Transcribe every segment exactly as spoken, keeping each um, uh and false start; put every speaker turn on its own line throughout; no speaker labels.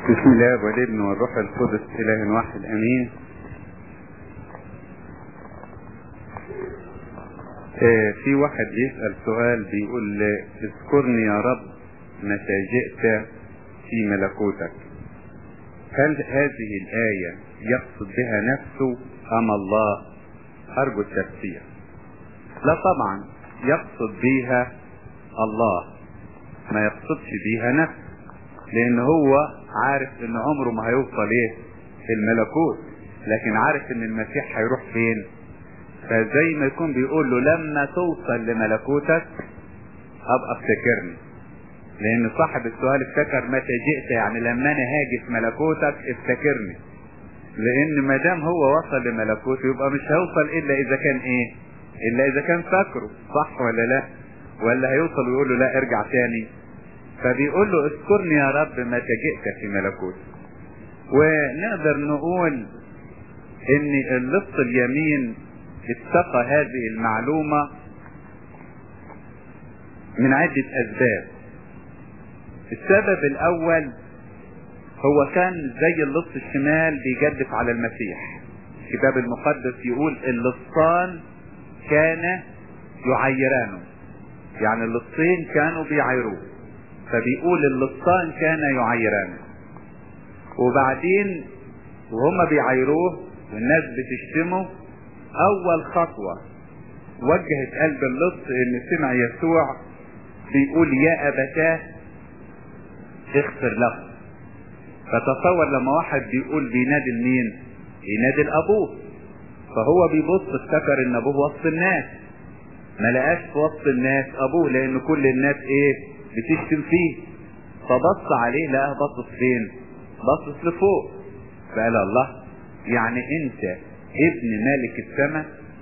بسم الله والابن والروح القدس اله واحد امين. آه في واحد يسأل سؤال بيقول اذكرني يا رب متى جئت في ملكوتك. هل هذه الآية يقصد بها نفسه ام الله؟ ارجو التفسير. لا طبعا يقصد بها الله، ما يقصدش بها نفسه، لان هو عارف ان عمره ما هيوصل ايه الملكوت، لكن عارف ان المسيح هيروح فين. فزي ما يكون بيقول له لما توصل لملكوتك ابقى افتكرني، لان صاحب السؤال افتكر متى جئت، يعني لما انا هاجي في ملكوتك افتكرني، لان ما دام هو وصل لملكوته يبقى مش هيوصل الا اذا كان ايه الا اذا كان فاكره، صح ولا لا؟ ولا هيوصل ويقول له لا ارجع تاني؟ فبيقول له اذكرني يا رب متى جئت في ملكوتك. ونقدر نقول ان اللص اليمين اتقى هذه المعلومة من عدة اسباب. السبب الاول هو كان زي اللص الشمال بيجدف على المسيح. الكتاب المقدس يقول اللصان كان يعيرانه، يعني اللصين كانوا بيعيروه، فبيقول اللصان كان يعيرانه. وبعدين وهم بيعيروه والناس بتشتمه، اول خطوة وجهت قلب اللص ان سمع يسوع بيقول يا ابتاه اغفر له. فتصور لما واحد بيقول بينادي لمين؟ بينادي لابوه، فهو بيبص افتكر ان ابوه وسط الناس، ما لقاش في وسط الناس ابوه، لان كل الناس ايه بتشتم فيه. فبص عليه لقاه باصص فين؟ باصص لفوق. فقال الله، يعني انت ابن ملك السماء؟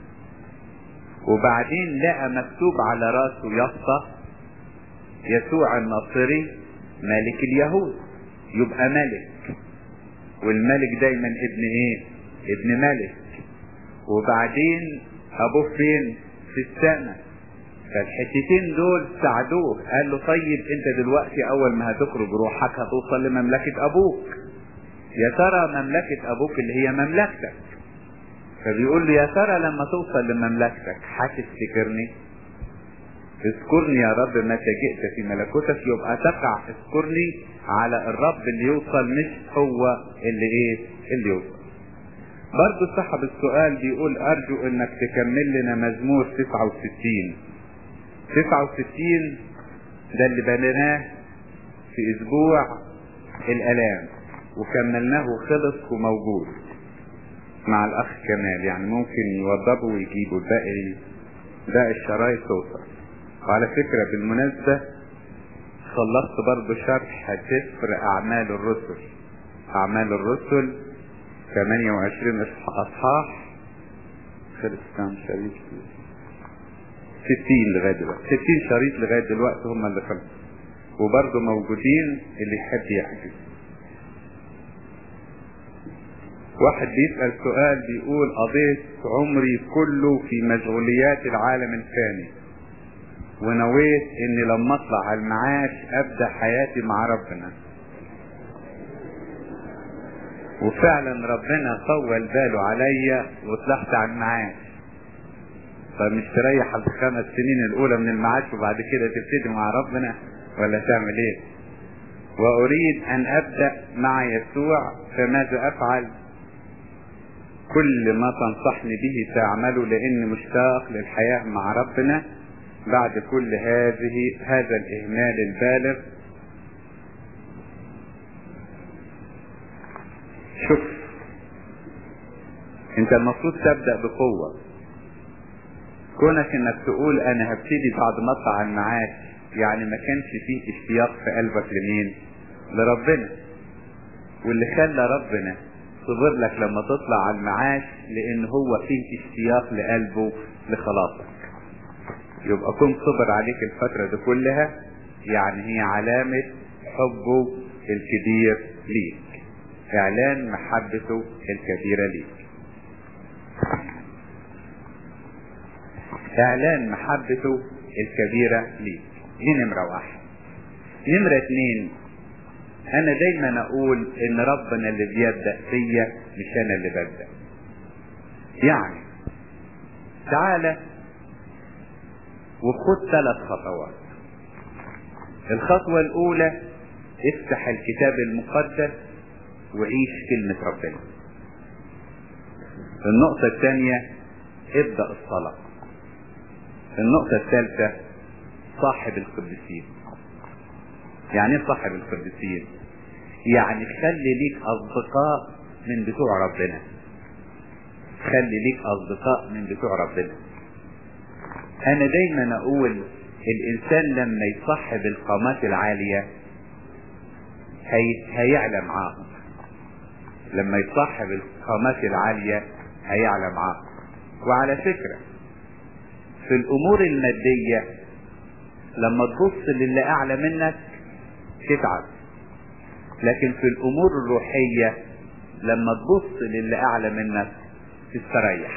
وبعدين لقى مكتوب على راسه يافطة يسوع الناصري ملك اليهود، يبقى ملك، والملك دايما ابن ايه؟ ابن ملك. وبعدين ابوه فين؟ في السماء. فالحتتين دول ساعدوه، قال له طيب انت دلوقتي اول ما هتخرج روحك هتوصل لمملكة ابوك، يا ترى مملكة ابوك اللي هي مملكتك. فبيقول له يا ترى لما توصل لمملكتك هتفتكرني؟ اذكرني يا رب متى جئت في ملكوتك. يبقى تقع اذكرني على الرب اللي يوصل، مش هو اللي ايه اللي يوصل. برضو صاحب السؤال بيقول ارجو انك تكمل لنا مزمور تسعة وستين. تسعة وستين ده اللي بنيناه في اسبوع الالام وكملناه خلص وموجود مع الاخ كمال، يعني ممكن يوضبوا ويجيبوا الباقي، باقي الشرايط توصل. وعلى فكرة بالمناسبة خلصت برضو شرح سفر اعمال الرسل. اعمال الرسل ثمانية وعشرين اصحاح، خلص كام شريط؟ ستين لغاية دلوقتي، ستين شريط لغاية دلوقتي هم اللي خلصوا، وبرضو موجودين اللي يحب يحجز. واحد بيسأل سؤال بيقول قضيت عمري كله في مشغوليات العالم الفاني، ونويت اني لما اطلع على المعاش ابدأ حياتي مع ربنا، وفعلا ربنا طول باله عليا وطلعت على المعاش. فمش تريح الخمس سنين الاولى من المعاش وبعد كده تبتدي مع ربنا، ولا تعمل ايه؟ واريد ان ابدأ مع يسوع، فماذا افعل؟ كل ما تنصحني به تعمله، لاني مشتاق للحياة مع ربنا بعد كل هذه هذا الاهمال البالغ. شوف، انت المفروض تبدأ بقوة. كونك انك تقول انا هبتدي بعد ما اطلع على المعاش، يعني ما كانش فيه اشتياق في قلبك لمين؟ لربنا. واللي خلى ربنا صبر لك لما تطلع على المعاش لان هو فيه اشتياق لقلبه لخلاصك. يبقى كن صبر عليك الفترة دي كلها، يعني هي علامة حبه الكبير ليك، اعلان محبته الكبيرة ليك، اعلان محبته الكبيرة ليك. دي نمرة واحد. نمرة اتنين، انا دايما اقول ان ربنا اللي بيبدأ فيا مش انا اللي ببدأ. يعني تعالى وخد ثلاث خطوات. الخطوة الاولى افتح الكتاب المقدس وعيش كلمة ربنا. النقطة الثانية ابدأ الصلاة. النقطة الثالثة صاحب القديسين. يعني ايه صاحب القديسين؟ يعني خلي ليك اصدقاء من بتوع ربنا. خلي ليك اصدقاء من بتوع ربنا. انا دايما اقول الانسان لما يصاحب القامات العالية هي... هيعلى معاهم. لما يصاحب القامات العالية هيعلى معاهم. وعلى فكرة في الامور المادية لما تبص للي اعلى منك تتعب، لكن في الامور الروحية لما تبص للي اعلى منك تستريح.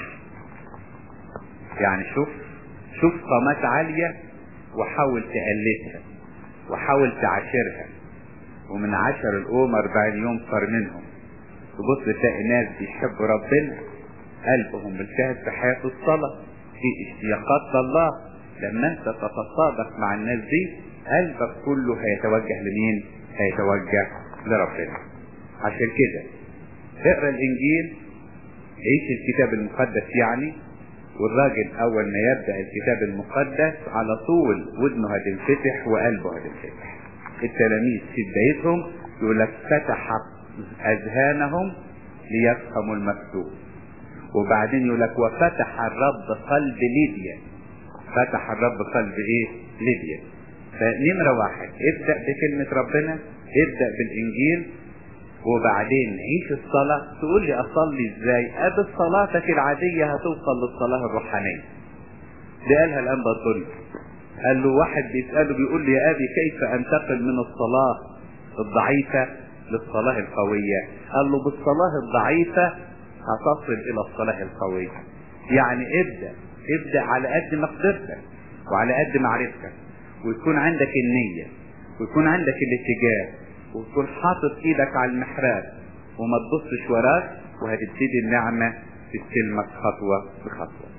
يعني شوف شوف قامات عالية وحاول تقلدها وحاول تعاشرها، ومن عشر الأم أربعين يوم صار منهم. تبص تلاقي ناس بيحبوا ربنا، قلبهم ملتهب في حياة الصلاة، في اشتياقات لله. لما انت تتصادق مع الناس دي قلبك كله هيتوجه لمين؟ هيتوجه لربنا. عشان كده اقرا الانجيل، عيش الكتاب المقدس يعني. والراجل اول ما يبدأ الكتاب المقدس على طول ودنه هتنفتح وقلبه هتنفتح. التلاميذ في بدايتهم يقول لك فتح اذهانهم ليفهموا المكتوب، وبعدين يقول لك وفتح الرب قلب ليديا. فتح الرب قلب ايه؟ ليديا. فنمرة واحد ابدأ بكلمة ربنا، ابدأ بالانجيل، وبعدين عيش الصلاة. تقول لي اصلي ازاي؟ قبل صلاتك العادية هتوصل للصلاة الروحانية. دي قالها الانبا الطريق. قال له واحد بيسأله بيقول لي يا ابي كيف انتقل من الصلاة الضعيفة للصلاة القوية؟ قال له بالصلاة الضعيفة هتصل الى الصلاة القوية. يعني ابدأ ابدأ على قد مقدرتك وعلى قد معرفتك، ويكون عندك النية ويكون عندك الاتجاه، وتكون حاطط ايدك على المحراب وما تبصش وراك، وهتبتدي النعمة تستلمك خطوة بخطوة.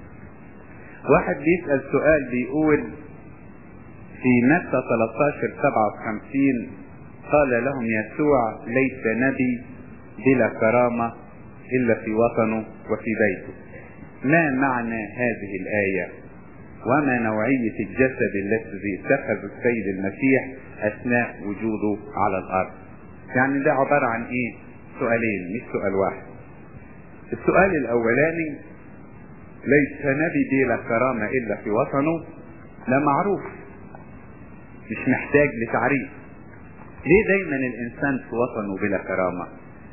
واحد بيسأل سؤال بيقول في متى ثلاثة عشر سبعة وخمسين قال لهم يسوع ليس نبي بلا كرامة إلا في وطنه وفي بيته. ما معنى هذه الآية؟ وما نوعية الجسد الذي اتخذ السيد المسيح أثناء وجوده على الأرض؟ يعني ده عبارة عن إيه؟ سؤالين مش سؤال واحد. السؤال الأولاني ليس نبي بلا كرامة إلا في وطنه، لا معروف، مش محتاج لتعريف. ليه دايما الإنسان في وطنه بلا كرامة؟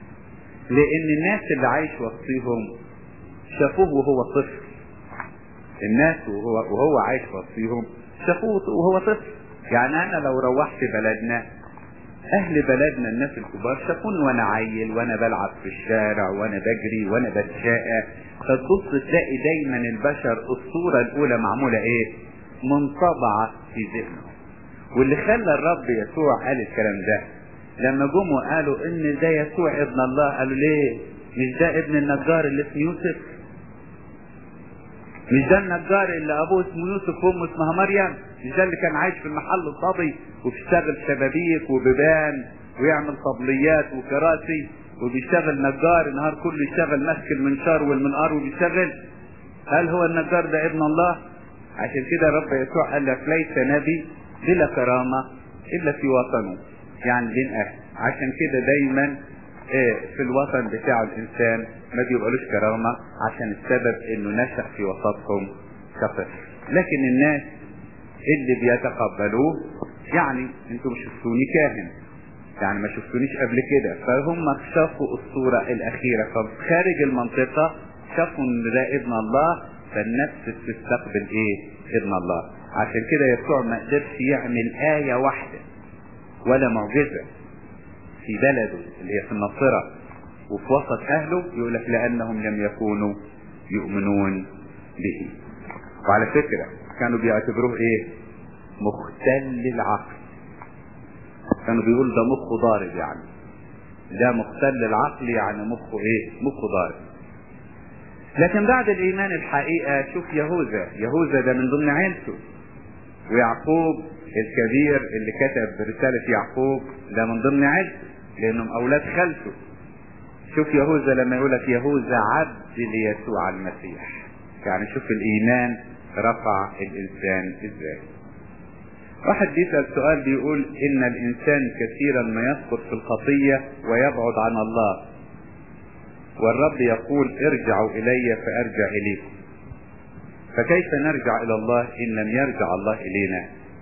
لأن الناس اللي عايش وسطيهم شافوه وهو طفل. الناس وهو, وهو عايش وسطيهم شافوه وهو طفل. يعني أنا لو روحت بلدنا، أهل بلدنا الناس الكبار شافوني وأنا عيل وأنا بلعب في الشارع وأنا بجري وأنا بتشاقى. فتبص تلاقي دايما البشر الصورة الأولى معمولة إيه؟ منطبعة في ذهنهم. واللي خلى الرب يسوع قال الكلام ده لما جم وقالوا إن ده يسوع ابن الله، قالوا ليه؟ مش ده ابن النجار اللي اسمه يوسف؟ مش ده النجار اللي ابوه اسمه يوسف وامه اسمها مريم؟ مش ده اللي كان عايش في المحل الصبي وبيشتغل شبابيك وبيبان ويعمل طبليات وكراسي وبيشتغل نجار النهار كله، يشتغل ماسك المنشار والمنقار وبيشتغل؟ هل هو النجار ده ابن الله؟ عشان كده رب يسوع قال لك ليس نبي بلا كرامة الا في وطنه، يعني بين اهل. عشان كده دايما في الوطن بتاع الانسان ما بيبقالوش كرامة، عشان السبب انه نشأ في وسطهم كطفل. لكن الناس اللي بيتقبلوه، يعني انتوا مش شفتوني كاهن، يعني ما شفتونيش قبل كده، فهم شافوا الصورة الاخيرة، فخارج المنطقة شافوا ان ده ابن الله، فالنفس تستقبل ايه؟ ابن الله. عشان كده يسوع ما قدرش يعمل آية واحدة ولا معجزة في بلده اللي هي في الناصرة وفي وسط اهله، يقول لك لانهم لم يكونوا يؤمنون به. وعلى فكرة كانوا بيعتبروه ايه؟ مختل العقل. كانوا بيقول ده مخه ضارب، يعني ده مختل العقل، يعني مخه ايه؟ مخه ضارب. لكن بعد الايمان الحقيقة شوف يهوذا، يهوذا ده من ضمن عيلته، ويعقوب الكبير اللي كتب رسالة يعقوب ده من ضمن عيلته لانهم اولاد خالته. شوف يهوذا لما يقولك يهوذا عبد ليسوع المسيح، يعني شوف الايمان رفع الانسان ازاي. واحد بيسأل سؤال بيقول ان الانسان كثيرا ما يسقط في الخطية ويبعد عن الله، والرب يقول ارجعوا الي فارجع اليكم، فكيف نرجع الى الله ان لم يرجع الله الينا؟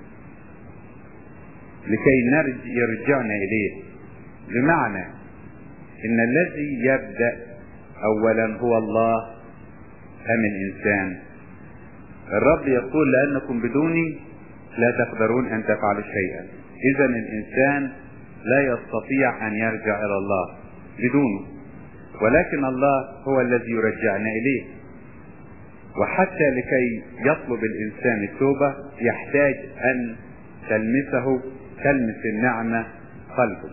لكي نرجع يرجعنا اليه، بمعنى ان الذي يبدأ اولا هو الله ام الانسان؟ الرب يقول لانكم بدوني لا تقدرون ان تفعلوا شيئا. اذا الانسان لا يستطيع ان يرجع الى الله بدونه، ولكن الله هو الذي يرجعنا اليه. وحتى لكي يطلب الانسان التوبة يحتاج ان تلمسه تلمس النعمة قلبه.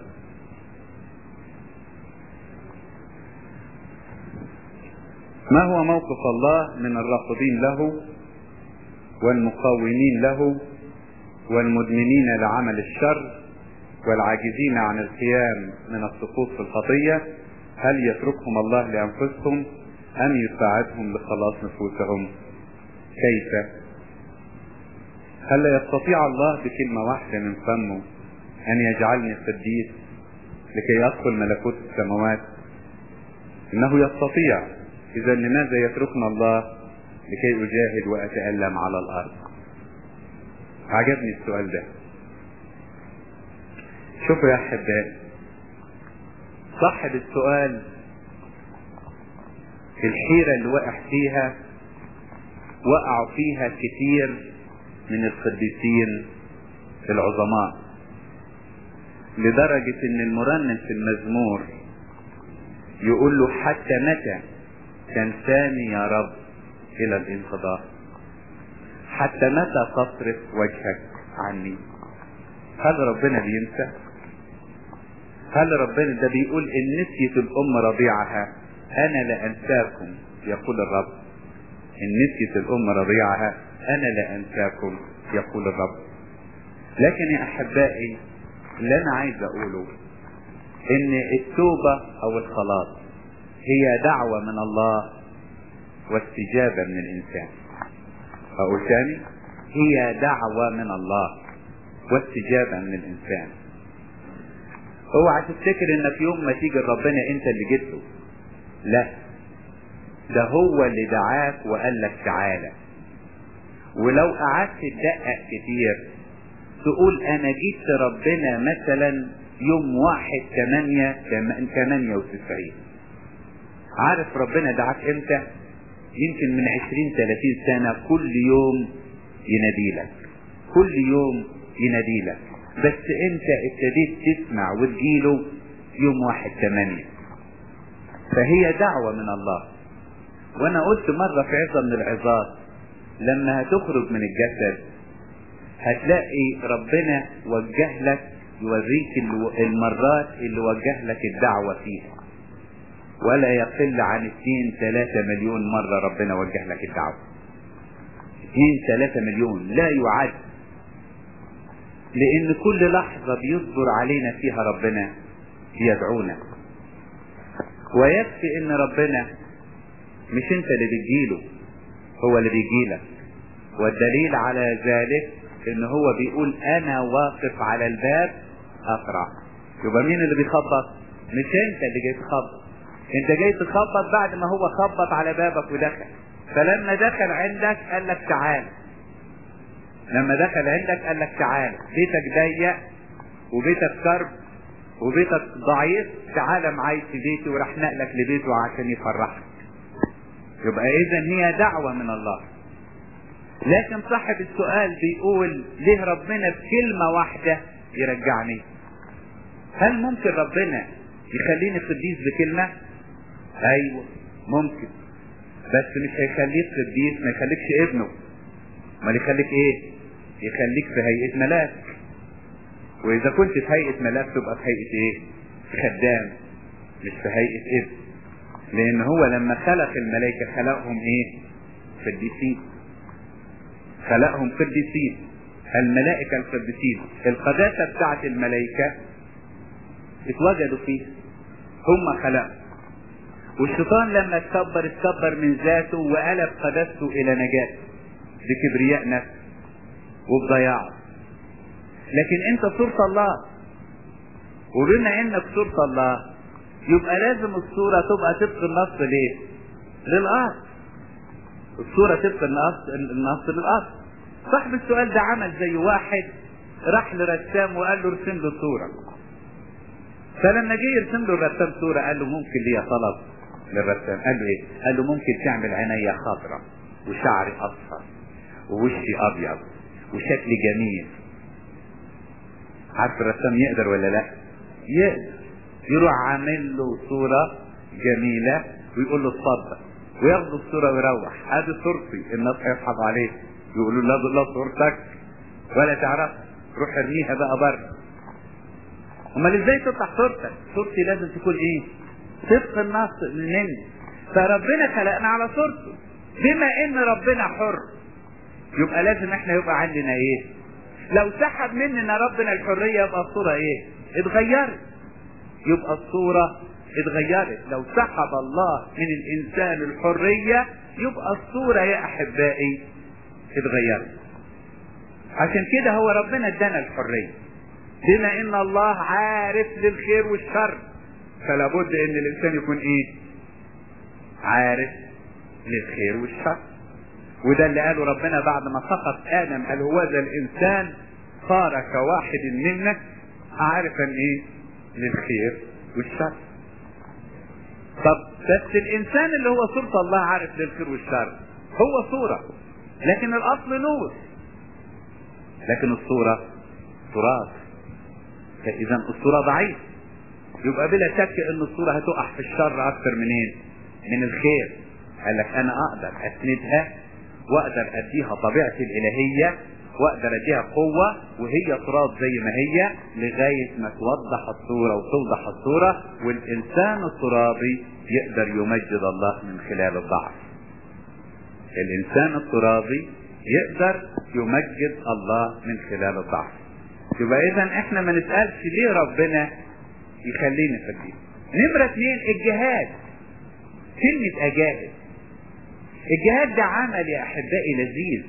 ما هو موقف الله من الرافضين له والمقاومين له والمدمنين لعمل الشر والعاجزين عن القيام من السقوط في الخطية؟ هل يتركهم الله لأنفسهم أم يساعدهم لخلاص نفوسهم؟ كيف؟ هل لا يستطيع الله بكلمة واحدة من فمه أن يجعلني قديس لكي أدخل ملكوت السماوات؟ إنه يستطيع. إذا لماذا يتركنا الله لكي أجاهد وأتألم على الأرض؟ عجبني السؤال ده. شوفوا يا أحبائي، صاحب السؤال الحيرة اللي وقع فيها وقعوا فيها كتير من القديسين العظماء، لدرجة ان المرنم في المزمور يقول له حتى متى تنساني يا رب الى الانقضاء؟ حتى متى تصرف وجهك عني؟ هل ربنا بينسى؟ هل ربنا ده بيقول ان نسيت الام رضيعها انا لا انساكم يقول الرب؟ ان نسيت الام رضيعها انا لا انساكم يقول الرب. لكن يا احبائي اللي انا عايز اقوله ان التوبة او الخلاص هي دعوة من الله واستجابة من الانسان. اقول تاني، هي دعوة من الله واستجابة من الانسان. اوعى تفتكر انك يوم ما تيجي ربنا انت اللي جبته، لا، ده هو اللي دعاك وقال لك تعالى. ولو قعدت تدقق كتير تقول انا جيت ربنا مثلا يوم واحد تمانية تمانية وتسعين، عارف ربنا دعاك امتى؟ يمكن من عشرين تلاتين سنة كل يوم يناديلك، كل يوم يناديلك، بس انت ابتديت تسمع وتجيله يوم واحد تمانية. فهي دعوة من الله. وانا قلت مرة في عظة من العظات لما هتخرج من الجسد هتلاقي ربنا وجه لك، يوريك المرات اللي وجه لك الدعوة فيها، ولا يقل عن اتنين تلاتة مليون مرة ربنا وجه لك الدعوة. اتنين تلاتة مليون لا يعد، لان كل لحظة بيصبر علينا فيها ربنا يدعونا. ويكفي ان ربنا مش انت اللي بتجيله، هو اللي بيجيلك. والدليل على ذلك ان هو بيقول انا واقف على الباب اقرع. يبقى مين اللي بيخبط؟ مش انت اللي جاي تخبط، انت جاي تخبط بعد ما هو خبط على بابك ودخل. فلما دخل عندك قال لك تعال، لما دخل عندك قال لك تعال، بيتك ضيق وبيتك كرب وبيتك ضعيف، تعال معايا في بيتي وراح نقلك لبيته عشان يفرحك. يبقى اذا هي دعوة من الله. لكن صاحب السؤال بيقول ليه ربنا بكلمة واحدة يرجعني؟ هل ممكن ربنا يخليني قديس بكلمة؟ ايوه ممكن، بس مش هيخليك قديس، ما يخليكش ابنه، ما يخليك ايه؟ يخليك في هيئة ملاك. واذا كنت في هيئة ملاك تبقى في هيئة ايه؟ خدام، مش في هيئة ابن. لان هو لما خلق الملائكة خلقهم ايه؟ قديسين. خلقهم قديسين، الملائكة القديسين. القداسة بتاعت الملائكة اتوجدوا فيه، هم خلقوا. والشيطان لما اتكبر اتكبر من ذاته وقلب قداسته الى نجاسة بكبرياء نفسه وبضياعه. لكن انت صورة الله، وبما انك صورة الله يبقى لازم الصورة تبقى طبق النص ليه؟ للأرض. الصورة طبق النص النص للأرض. صاحب السؤال ده عمل زي واحد راح لرسام وقال له ارسم له صورة. فلما جه يرسم له الرسام صورة قال له ممكن ليا طلب للرسام. قال له ايه؟ قال له ممكن تعمل عينيا خضراء وشعري اصفر ووشي ابيض وشكلي جميل. عارف الرسام يقدر ولا لا؟ يقدر. يروح عامل له صورة جميلة ويقول له اتفضل، وياخد الصورة ويروح. ادي صورتي. الناس هيضحك عليه يقولوا لا لا صورتك ولا تعرف، روح ارميها بقى بره. امال ازاي تطلع صورتك؟ صورتي لازم تكون ايه؟ طبق النص مني. فربنا خلقنا على صورته. بما ان ربنا حر يبقى لازم احنا يبقى عندنا ايه؟ لو سحب مننا ربنا الحرية يبقى الصورة ايه؟ اتغيرت. يبقى الصورة اتغيرت. لو سحب الله من الانسان الحرية يبقى الصورة يا احبائي اتغيرت. عشان كده هو ربنا ادانا الحرية. بما ان الله عارف للخير والشر فلا بد ان الانسان يكون ايه؟ عارف للخير والشر. وده اللي قاله ربنا بعد ما سقط ادم، قال هو ذا الانسان صار كواحد منا عارفا ايه؟ للخير والشر. طب بس الانسان اللي هو صورة الله عارف للخير والشر هو صورة، لكن الاصل نور، لكن الصورة تراث. فاذا الصورة ضعيف يبقى بلا شك ان الصورة هتقع في الشر اكثر منين؟ من الخير. قال لك انا اقدر اسندها واقدر اديها طبيعتي الالهية واقدر اديها قوة وهي تراث زي ما هي لغاية ما توضح الصورة وتوضح الصورة، والانسان الترابي يقدر يمجد الله من خلال الضعف. الانسان الترابي يقدر يمجد الله من خلال الضعف. يبقى اذا احنا ما نسألش ليه ربنا يخلينا فقير. نمرة اثنين الجهاد. كلمة اجاهد، الجهاد ده عمل يا احبائي لذيذ.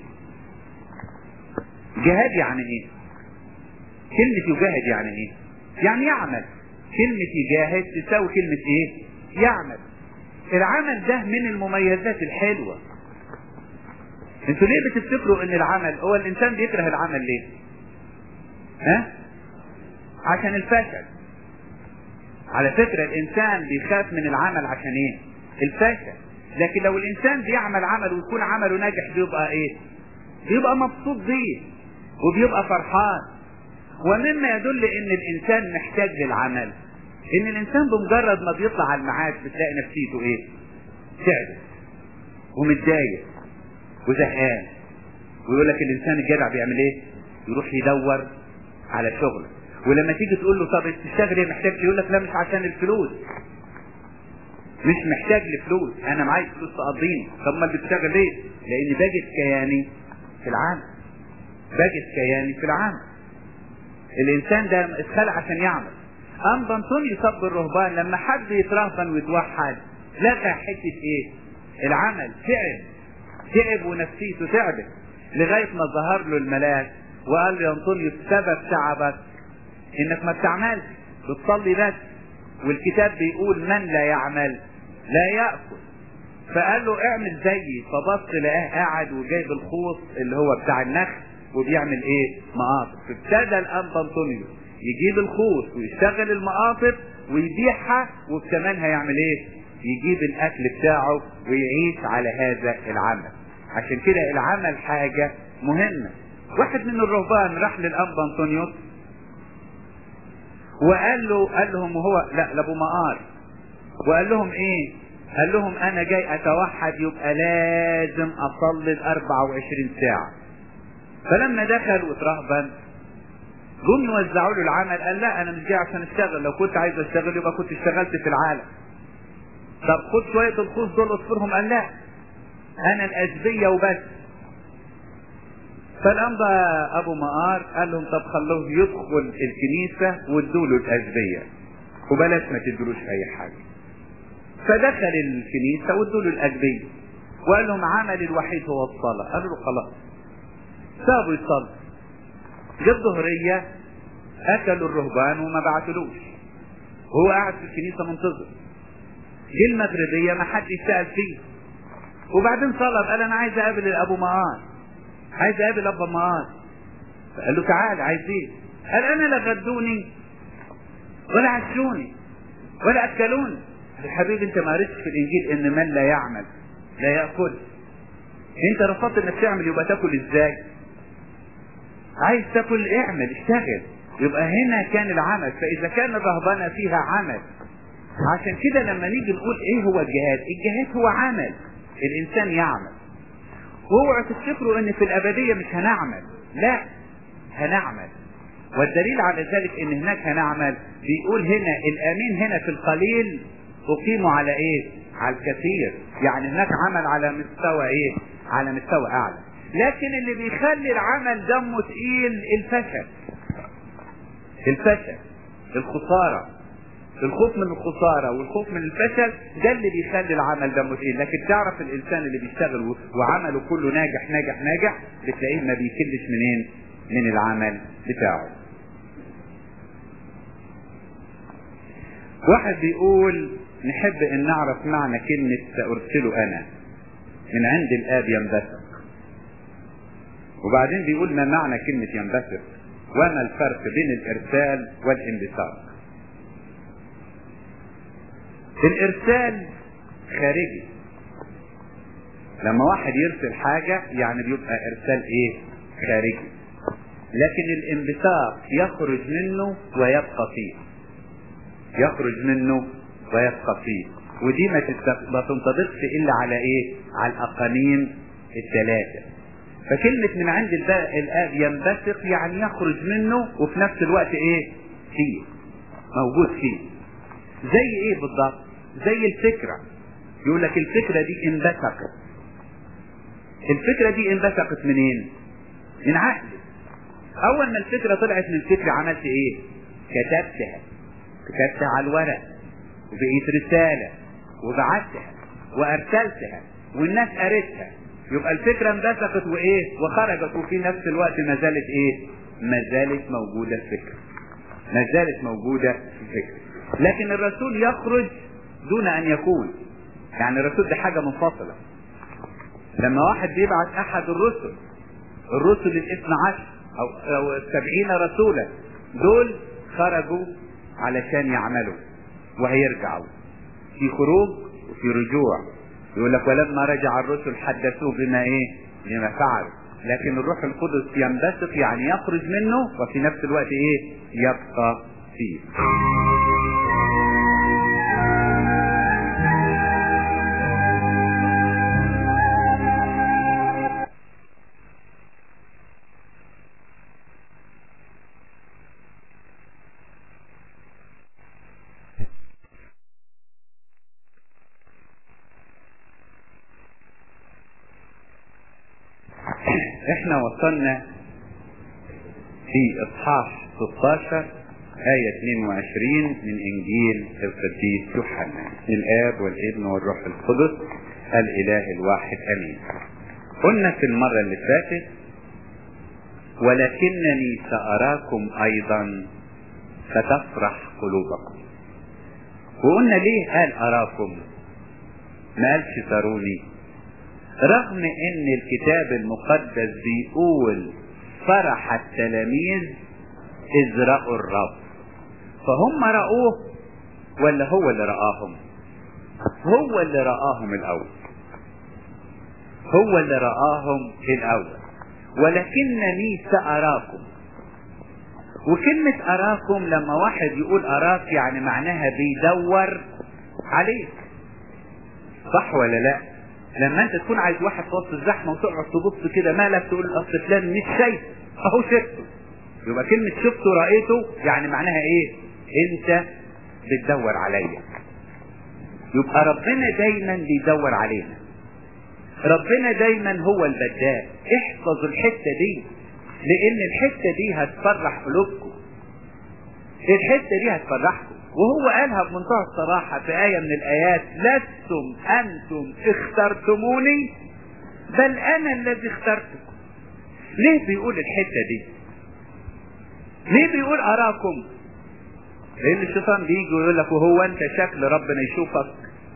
جهاد يعني ايه؟ كلمة يجاهد يعني ايه؟ يعني يعمل. كلمة يجاهد تساوي كلمة ايه؟ يعمل. العمل ده من المميزات الحلوة. انتوا ليه بتفتكروا ان العمل هو الانسان بيكره العمل ليه؟ ها؟ عشان الفشل. على فكرة الانسان بيخاف من العمل عشان ايه؟ الفشل. لكن لو الانسان بيعمل عمل ويكون عمله ناجح بيبقى ايه؟ بيبقى مبسوط بيه وبيبقى فرحان. ومما يدل ان الانسان محتاج للعمل ان الانسان بمجرد ما بيطلع على المعاش بتلاقي نفسيته ايه؟ تعبت ومتضايق وزهقان. ويقول لك الانسان الجدع بيعمل ايه؟ يروح يدور على شغل. ولما تيجي تقول له طب تشتغل ايه محتاج؟ يقول لك لا مش عشان الفلوس، مش محتاج لفلوس، انا معايا فلوس تقضيني. طب ما بتشتغل ليه؟ لاني باجد كياني في العمل، باجد كياني في العمل. الانسان ده اتخلق عشان يعمل. ام بنطوني صب الرهبان لما حد يترهبن ويتوحد لقى حته ايه؟ العمل. تعب تعب ونفسيته تعبت لغايه ما ظهر له الملاك وقال له يا انطونيوس سبب تعبك انك ما بتعملش، بتصلي بس، والكتاب بيقول من لا يعمل لا يأكل. فقال له اعمل زيي. فبص لقاه قاعد وجايب الخوص اللي هو بتاع النخل وبيعمل ايه؟ مقاطف. فابتدى الان بنطونيوس يجيب الخوص ويشتغل المقاطف ويبيعها وكمان هيعمل ايه؟ يجيب الاكل بتاعه ويعيش على هذا العمل. عشان كده العمل حاجة مهمة. واحد من الرهبان راح للان بنطونيوس وقال له قال لهم وهو لا لابو مقار وقال لهم ايه؟ قال لهم انا جاي اتوحد يبقى لازم اصلي الاربعة وعشرين ساعة. فلما دخل وترهبن جم يوزعوا له العمل، قال لا انا مش جاي عشان اشتغل، لو كنت عايز اشتغل يبقى كنت اشتغلت في العالم. طب خد شويه الخوص دول اصفرهم، قال لا انا الاشبيه وبس. فالانبا ابو مقار قال لهم طب خلوه يدخل الكنيسه وادوا له الاشبيه وبلاش ما تدلوش اي حاجه. فدخل الكنيسه وادوا له الاشبيه وقال لهم عملي الوحيد هو الصلاه. قالوا له خلاص. سابوا يصلوا. جه الظهريه اكلوا الرهبان وما بعتلوش، وهو قاعد في الكنيسه منتظر. جه المغربيه ما حد يسال فيه، وبعدين طلب قال انا عايز اقابل ابو مقار، عايز اقابل ابو مقار. فقال له تعال عايز ايه؟ قال انا لا غدوني ولا عشوني ولا اكلوني. يا حبيبي انت ما قريتش في الانجيل ان من لا يعمل لا ياكل؟ انت رفضت انك تعمل يبقى تاكل ازاي؟ عايز تاكل اعمل اشتغل. يبقى هنا كان العمل. فاذا كان الرهبنه فيها عمل، عشان كده لما نيجي نقول ايه هو الجهاد؟ الجهاد هو عمل الانسان يعمل. واوعوا تفتكروا ان في الابديه مش هنعمل، لا هنعمل. والدليل على ذلك ان هناك هنعمل. بيقول هنا الامين هنا في القليل اقيموا على ايه؟ على الكثير. يعني هناك عمل على مستوى ايه؟ على مستوى اعلى. لكن اللي بيخلي العمل دمه تقيل الفشل، الفشل الخساره، الخوف من الخساره والخوف من الفشل، ده اللي بيخلي العمل دمه تقيل. لكن تعرف الانسان اللي بيشتغل وعمله كله ناجح ناجح ناجح بتلاقيه ما بيكلش منين؟ من العمل بتاعه. واحد بيقول نحب ان نعرف معنى كلمة سأرسله انا من عند الاب ينبثق. وبعدين بيقول ما معنى كلمة ينبثق وما الفرق بين الارسال والانبثاق. الارسال خارجي، لما واحد يرسل حاجة يعني بيبقى ارسال ايه؟ خارجي. لكن الانبثاق يخرج منه ويبقى فيه، يخرج منه ويبقى فيه. ودي ما تنطبقش الا على ايه؟ على الاقانيم الثلاثة. فكلمة من عند الاب ينبثق يعني يخرج منه وفي نفس الوقت ايه؟ فيه، موجود فيه. زي ايه بالضبط؟ زي الفكرة. يقول لك الفكرة دي انبثقت. الفكرة دي انبثقت منين؟ من عقلي. اول ما الفكرة طلعت من الفكرة عملت ايه؟ كتبتها، كتبتها على الورق وبقيت رسالة وبعتها وارسلتها والناس قريتها. يبقى الفكرة انبثقت وايه؟ وخرجت، وفي نفس الوقت ما زالت ايه؟ ما زالت موجودة الفكرة، ما زالت موجودة الفكرة. لكن الرسول يخرج دون ان يكون. يعني الرسول دي حاجة منفصلة. لما واحد بيبعت احد الرسل، الرسل الاثنى عشر او, أو السبعين رسولا، دول خرجوا علشان يعملوا وهيرجعوا في خروج وفي رجوع. يقول لك ولما رجع الرسل حدثوه بما ايه؟ بما فعلوا. لكن الروح القدس ينبثق يعني يخرج منه وفي نفس الوقت ايه؟ يبقى فيه. احنا وصلنا في اصحاح ستة عشر آية اثنين وعشرين من انجيل القديس يوحنا. الاب والابن والروح القدس الاله الواحد امين. قلنا في المرة اللي فاتت ولكنني سأراكم ايضا فتفرح قلوبكم. وقلنا ليه قال اراكم ما قالش تروني؟ رغم ان الكتاب المقدس بيقول فرح التلاميذ اذ رأوا الرب. فهم رأوه ولا هو اللي رآهم؟ هو اللي رآهم الاول، هو اللي رآهم الاول. ولكنني سأراكم. وكلمة اراكم لما واحد يقول اراك يعني معناها بيدور عليك، صح ولا لا؟ لما انت تكون عايز واحد في وسط الزحمه وتقعد تبص كده مالك، تقول اصل فلان مش شايف، اهو شفته. يبقى كلمة شفته رأيته يعني معناها ايه؟ انت بتدور عليا. يبقى ربنا دايما بيدور علينا، ربنا دايما هو البداء. احفظوا الحتة دي، لان الحتة دي هتفرح قلوبكم، الحتة دي هتفرحكم. وهو قالها بمنتهى الصراحة في آية من الآيات: لستم أنتم اخترتموني بل أنا الذي اخترتكم. ليه بيقول الحتة دي؟ ليه بيقول أراكم؟ لأن الشيطان بيجي ويقول لك وهو أنت شكل ربنا يشوفك؟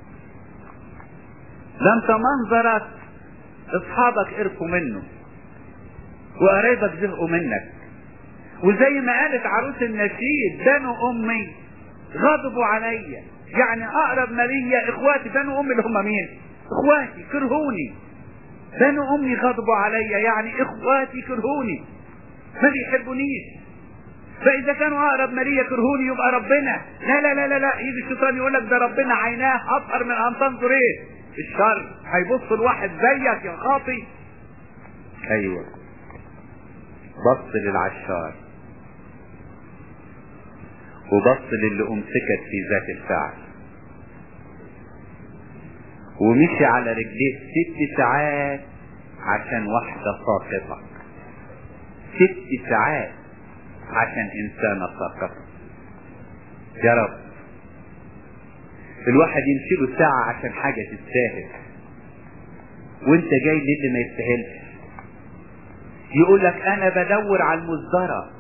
ده أنت منظرك أصحابك قرفوا منه وقرايبك زهقوا منك، وزي ما قالت عروس النشيد: بنو أمي غضبوا عليا. يعني أقرب ما ليا إخواتي. بنو أمي اللي هم مين؟ إخواتي كرهوني. بنو أمي غضبوا عليا يعني إخواتي كرهوني، ما بيحبونيش. فإذا كانوا أقرب ما ليا كرهوني يبقى ربنا. لا لا لا لا لا يجي الشيطان يقول لك ده ربنا عيناه أطهر من أن تنظر إيه؟ الشر. هيبص الواحد زيك يا خاطي. أيوه، بص للعشار وبص للي أمسكت في ذات الفعل، ومشي على رجليه ست ساعات عشان واحدة ساقطة. ست ساعات عشان إنسانة ساقطة. يا رب الواحد يمشي له ساعة عشان حاجة تستاهل، وانت جاي للي ما يستاهلش. يقول لك أنا بدور على المصدرة،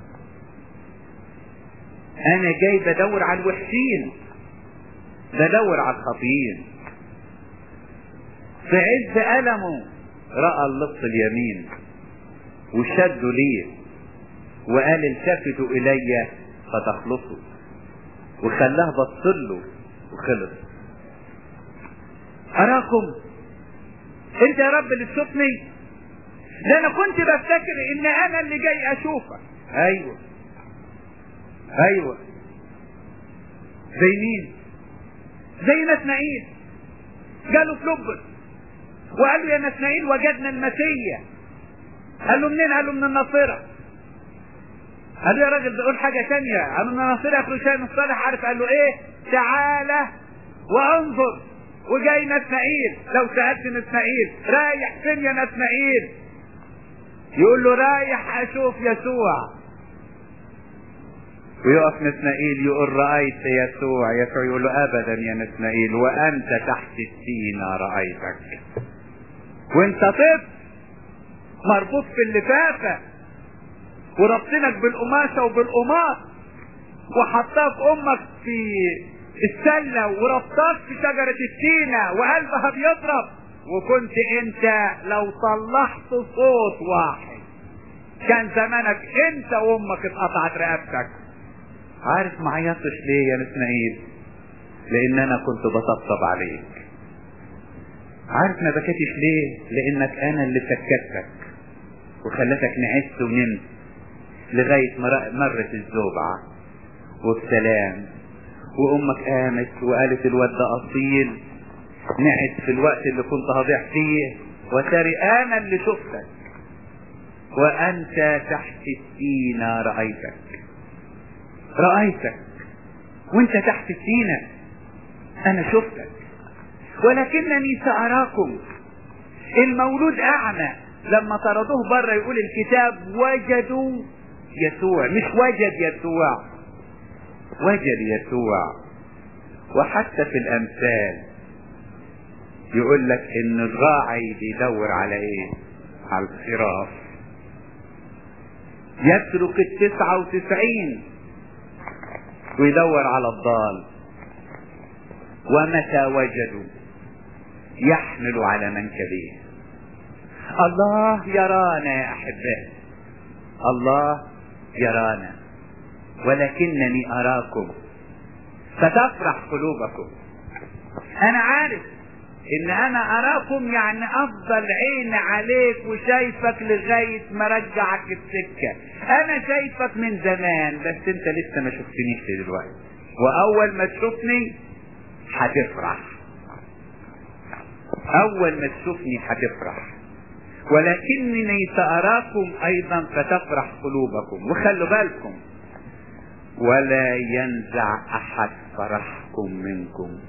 أنا جاي بدور على الوحشين، بدور على الخاطئين. في عز ألمه رأى اللص اليمين وشده ليه وقال: التفتوا إلي فتخلصوا، وخلاه بصله وخلص. أراكم أنت يا رب اللي تشوفني؟ ده أنا كنت بفتكر إن أنا اللي جاي أشوفك. أيوه ايوه، زي مين؟ زي نسنائيل. قالوا فلوبس وقالوا يا نسنائيل وجدنا المسيح. قال له منين؟ قال له من الناصرة. قال له يا راجل بيقول حاجة تانية. قال له من الناصرة يخرج شيء الصالح. عارف قال له ايه؟ تعالى وانظر. وجاي نسنائيل. لو سألت نسنائيل رايح فين يا نسنائيل؟ يقول له رايح اشوف يسوع. ويقف نسنائيل يقول: رأيت يسوع. يسوع يقول له: أبدا يا نسنائيل، وأنت تحت التينة رأيتك. وأنت طفل مربوط في اللفافة وربطنك بالقماشة وبالقماط وحطاك أمك في السلة وربطاك في شجرة التينة وقلبها بيضرب، وكنت أنت لو طلعت صوت واحد كان زمانك أنت وأمك اتقطعت رقبتك. عارف ما عيطتش ليه يا نسنائيل؟ لان انا كنت بطبطب عليك. عارف ما بكيتش ليه؟ لانك انا اللي سكتك وخلتك نعست ونمت لغاية ما مرت الزوبعة وبسلام، وامك قامت وقالت الواد ده اصيل نعس في الوقت اللي كنت هضيع فيه، وتري انا اللي شفتك وانت تحت التينة رأيتك. رأيتك وانت تحت التينة، انا شفتك. ولكنني سأراكم. المولود اعمى لما طردوه بره يقول الكتاب وجدوا يسوع، مش وجد يسوع، وجد يسوع. وحتى في الامثال يقول لك ان الراعي بيدور على ايه؟ على الخراف. يترك التسعة وتسعين ويدور على الضال، ومتى وجدوا يحمل على منكبيه. الله يرانا يا احبائي، الله يرانا، ولكنني اراكم فتفرح قلوبكم. انا عارف ان انا اراكم يعني افضل عين عليك وشايفك لغاية ما رجعك السكة. انا شايفك من زمان بس انت لسه ما شفتنيش دلوقتي، واول ما تشوفني هتفرح. اول ما تشوفني هتفرح. ولكنني سأراكم أيضا فتفرح قلوبكم. وخلوا بالكم، ولا ينزع أحد فرحكم منكم.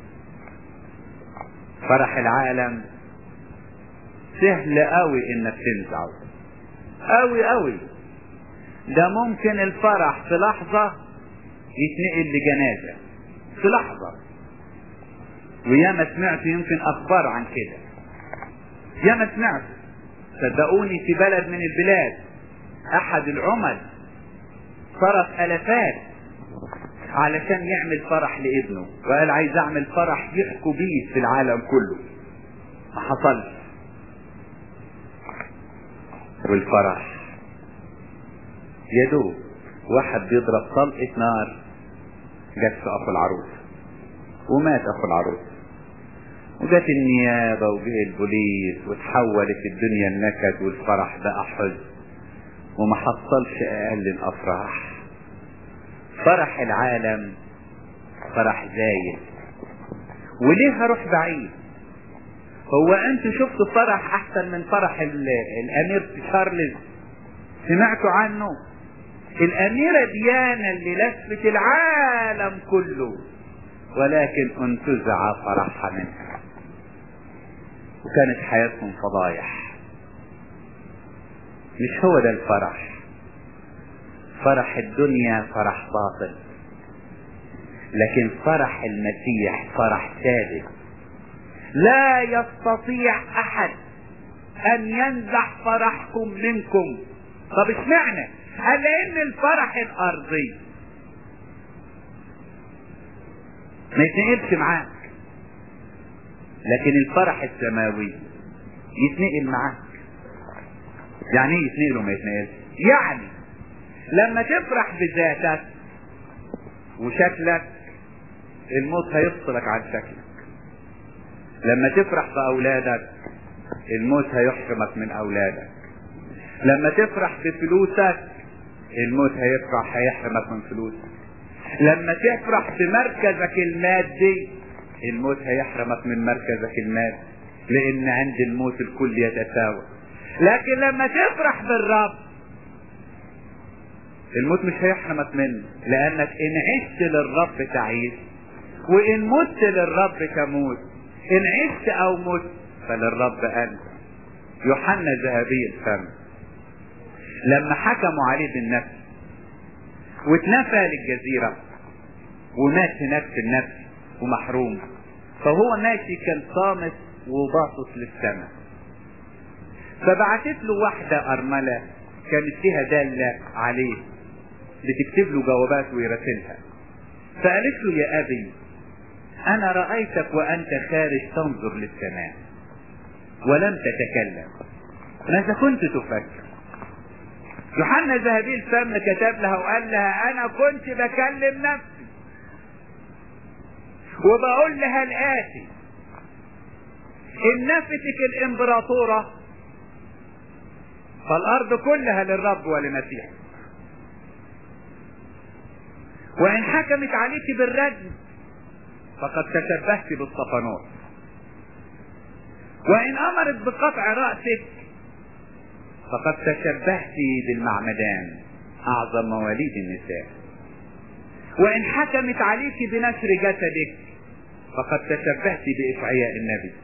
فرح العالم سهل قوي انك تنزعه، قوي قوي. ده ممكن الفرح في لحظة يتنقل لجنازة في لحظة. وياما سمعت يمكن اخبار عن كده، ياما سمعت. صدقوني في بلد من البلاد احد العمل صرف الافات علشان يعمل فرح لابنه، وقال عايز اعمل فرح يحكوا بيه في العالم كله. ما حصلش. والفرح يدوب واحد بيضرب طلقة نار جت في اخو العروس ومات اخو العروس، وجت النيابة وجه البوليس وتحولت الدنيا النكد، والفرح بقى حزن وما حصلش اقل الافراح. فرح العالم فرح زايد. وليه هروح بعيد؟ هو انتوا شفتوا فرح احسن من فرح الامير تشارلز؟ سمعتوا عنه؟ الاميرة ديانا اللي لفت العالم كله، ولكن انتزع فرحها منها وكانت حياتهم فضايح. مش هو ده الفرح. فرح الدنيا فرح باطل، لكن فرح المسيح فرح ثابت. لا يستطيع احد ان ينزع فرحكم منكم. طب اشمعنى؟ قال لان الفرح الارضي ما يتنقلش معاك، لكن الفرح السماوي يتنقل معاك. يعني ايه يتنقل وما يتنقلش؟ يعني لما تفرح بذاتك وشكلك الموت هيفصلك عن شكلك. لما تفرح بأولادك الموت هيحرمك من أولادك. لما تفرح بفلوسك الموت هيفرح هيحرمك من فلوسك. لما تفرح بمركزك المادي الموت هيحرمك من مركزك المادي، لأن عند الموت الكل يتساوى. لكن لما تفرح بالرب الموت مش هيحرمك منه، لأنك إن عشت للرب تعيش، وإن مت للرب تموت. إن عشت أو مت فللرب أنت. يوحنا ذهبي الفم لما حكموا عليه بالنفس واتنفى للجزيرة ومات هناك في النفس ومحروم، فهو ماشي كان صامت وباصص للسماء، فبعتت له واحدة أرملة كانت فيها دالة عليه بتكتب له جوابات ويراسلها. فقالت له يا أبي أنا رأيتك وأنت خارج تنظر للسماء ولم تتكلم، ماذا كنت تفكر؟ يوحنا ذهبي الفم كتب لها وقال لها أنا كنت بكلم نفسي وبقول لها الآتي: إن نفتك الإمبراطورة فالأرض كلها للرب ولمسيح، وإن حكمت عليك بالرجم فقد تشبهت بالصفنات، وإن أمرت بقطع رأسك فقد تشبهت بالمعمدان أعظم مواليد النساء، وإن حكمت عليك بنشر جسدك فقد تشبهت بإشعياء النبي،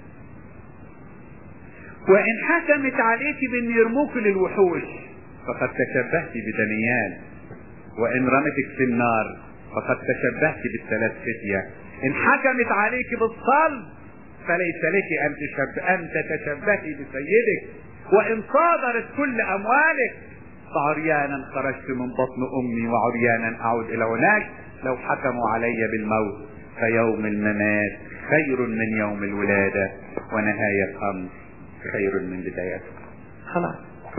وإن حكمت عليك بأن يرموك للوحوش فقد تشبهت بدانيال، وإن رمتك في النار فقد تشبهت بالثلاث فتية، إن حكمت عليك بالصلب فليس لك أن تشبه أن تتشبهي بسيدك، وإن صادرت كل أموالك فعريانا خرجت من بطن أمي وعريانا أعود إلى هناك. لو حكموا علي بالموت فيوم الممات خير من يوم الولادة، ونهاية الأمر خير من بدايته. خلاص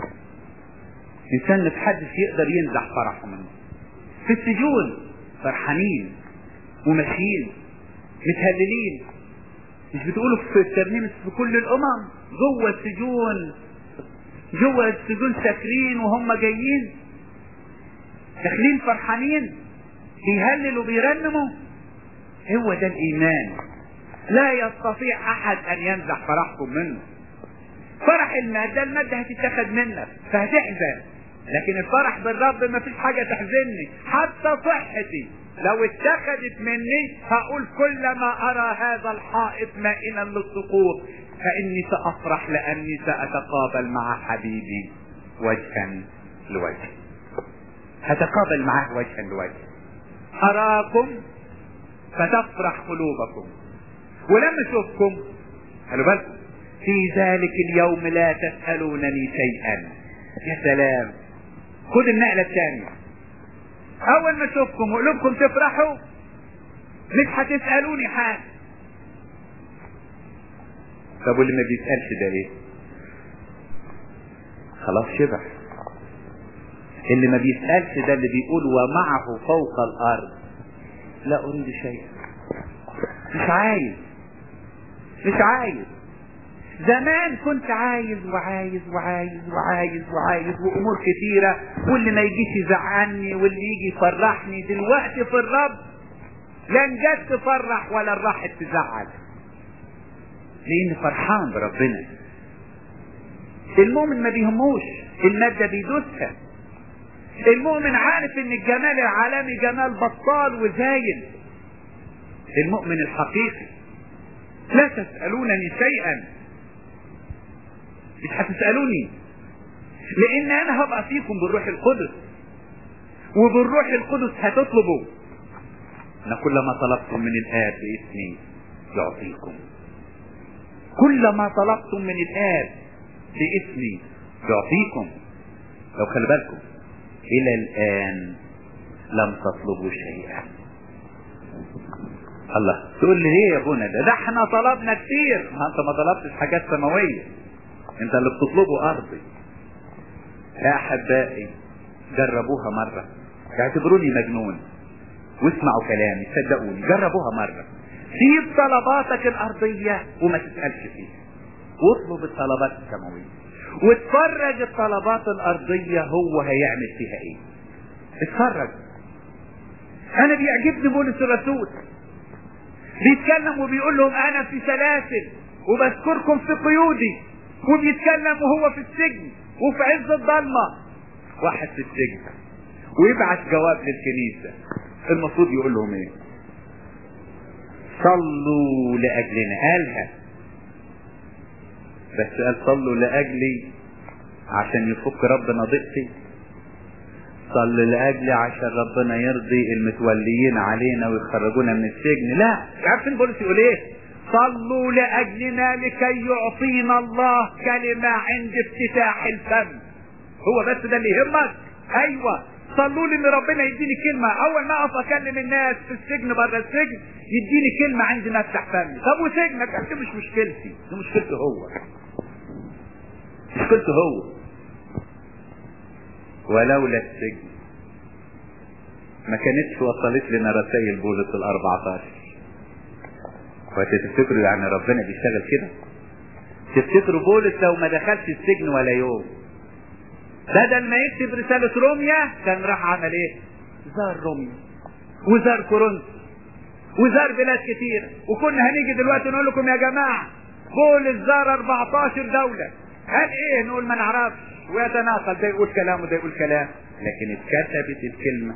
إنسان متحدث يقدر ينزح فرحه منه. في السجون فرحانين وماشيين متهللين. مش بتقولوا في الترنيم في كل الأمم جوه السجون جوه السجون ساكرين وهم جايين داخلين فرحانين بيهللوا وبيرنموا؟ هو ده الإيمان. لا يستطيع أحد أن ينزح فرحكم منه. فرح المادة، المادة هتتاخد منك فهتحزن، لكن الفرح بالرب ما فيش حاجة تحزنني. حتى صحتي لو اتخذت مني هقول كلما ارى هذا الحائط مائلا للسقوط فاني سافرح لاني ساتقابل مع حبيبي وجها لوجه. هتقابل معه وجها لوجه. اراكم فتفرح قلوبكم، ولما اشوفكم خلوا بالكم في ذلك اليوم لا تسألونني شيئا. يا سلام، خد النقلة الثانية. اول ما اشوفكم وقلوبكم تفرحوا مش هتسألوني حاجة. طب واللي ما بيسألش ده ايه؟ خلاص شبع. اللي ما بيسألش ده اللي بيقول ومعه فوق الارض لا اريد شيئا. مش عايز مش عايز. زمان كنت عايز وعايز وعايز وعايز وعايز وامور كثيرة، واللي ما يجيش يزعلني واللي يجي يفرحني. دلوقتي في الرب لا نجد تفرح ولا الراحة تزعل، لان فرحان بربنا. المؤمن ما بيهموش المادة بيدوسها. المؤمن عارف ان الجمال العالمي جمال بطال وزايد. المؤمن الحقيقي لا تسألونني شيئا. مش هتسألوني لان انا هبقى فيكم بالروح القدس، وبالروح القدس هتطلبوا. انا كلما طلبتم من الآب باسمي يعطيكم. كلما طلبتم من الآب باسمي يعطيكم. لو خلي بالكم الى الان لم تطلبوا شيئا. الله تقول لي ليه يا ابونا؟ ده ده احنا طلبنا كتير. ما انت ما طلبتش حاجات سماويه، انت اللي بتطلبه ارضي. يا احبائي جربوها مره، اعتبروني مجنون واسمعوا كلامي صدقوني، جربوها مره. سيب طلباتك الارضيه وما تسالش فيها، واطلب الطلبات السماويه واتفرج الطلبات الارضيه هو هيعمل فيها ايه. اتفرج. انا بيعجبني بولس الرسول بيتكلم وبيقول لهم انا في سلاسل وبذكركم في قيودي، وبيتكلم وهو في السجن وفي عز الضلمه. واحد في السجن ويبعت جواب للكنيسه، المفروض يقول لهم ايه؟ صلوا لاجلنا. قالها بس قال صلوا لاجلي عشان يفك ربنا ضيقتي؟ صل لاجلي عشان ربنا يرضي المتوليين علينا ويخرجونا من السجن؟ لا. عارفين بولس يقول ايه؟ صلوا لاجلنا لكي يعطينا الله كلمة عند افتتاح الفم. هو بس ده اللي يهمك؟ ايوه صلوا لي ان ربنا يديني كلمة اول ما اقف اكلم الناس في السجن بره السجن، يديني كلمة عند ما افتح فمي. طب وسجنك؟ انت مش مشكلتي، دي مشكلته هو، مشكلته هو. ولولا السجن ما كانتش وصلت لنا رسائل بولس الاربعتاشر. وتفتكروا يعني ربنا بيشتغل كده؟ تفتكروا بولس لو ما دخلش السجن ولا يوم بدل ما يكتب رسالة روميا كان راح عمل ايه؟ زار روميا وزار كورنثوس وزار بلاد كتير. وكنا هنيجي دلوقتي نقول لكم يا جماعة بولس زار اربعتاشر دولة. قال ايه؟ نقول ما نعرفش ويتناقل، ده يقول كلام وده يقول كلام، لكن اتكتبت الكلمة.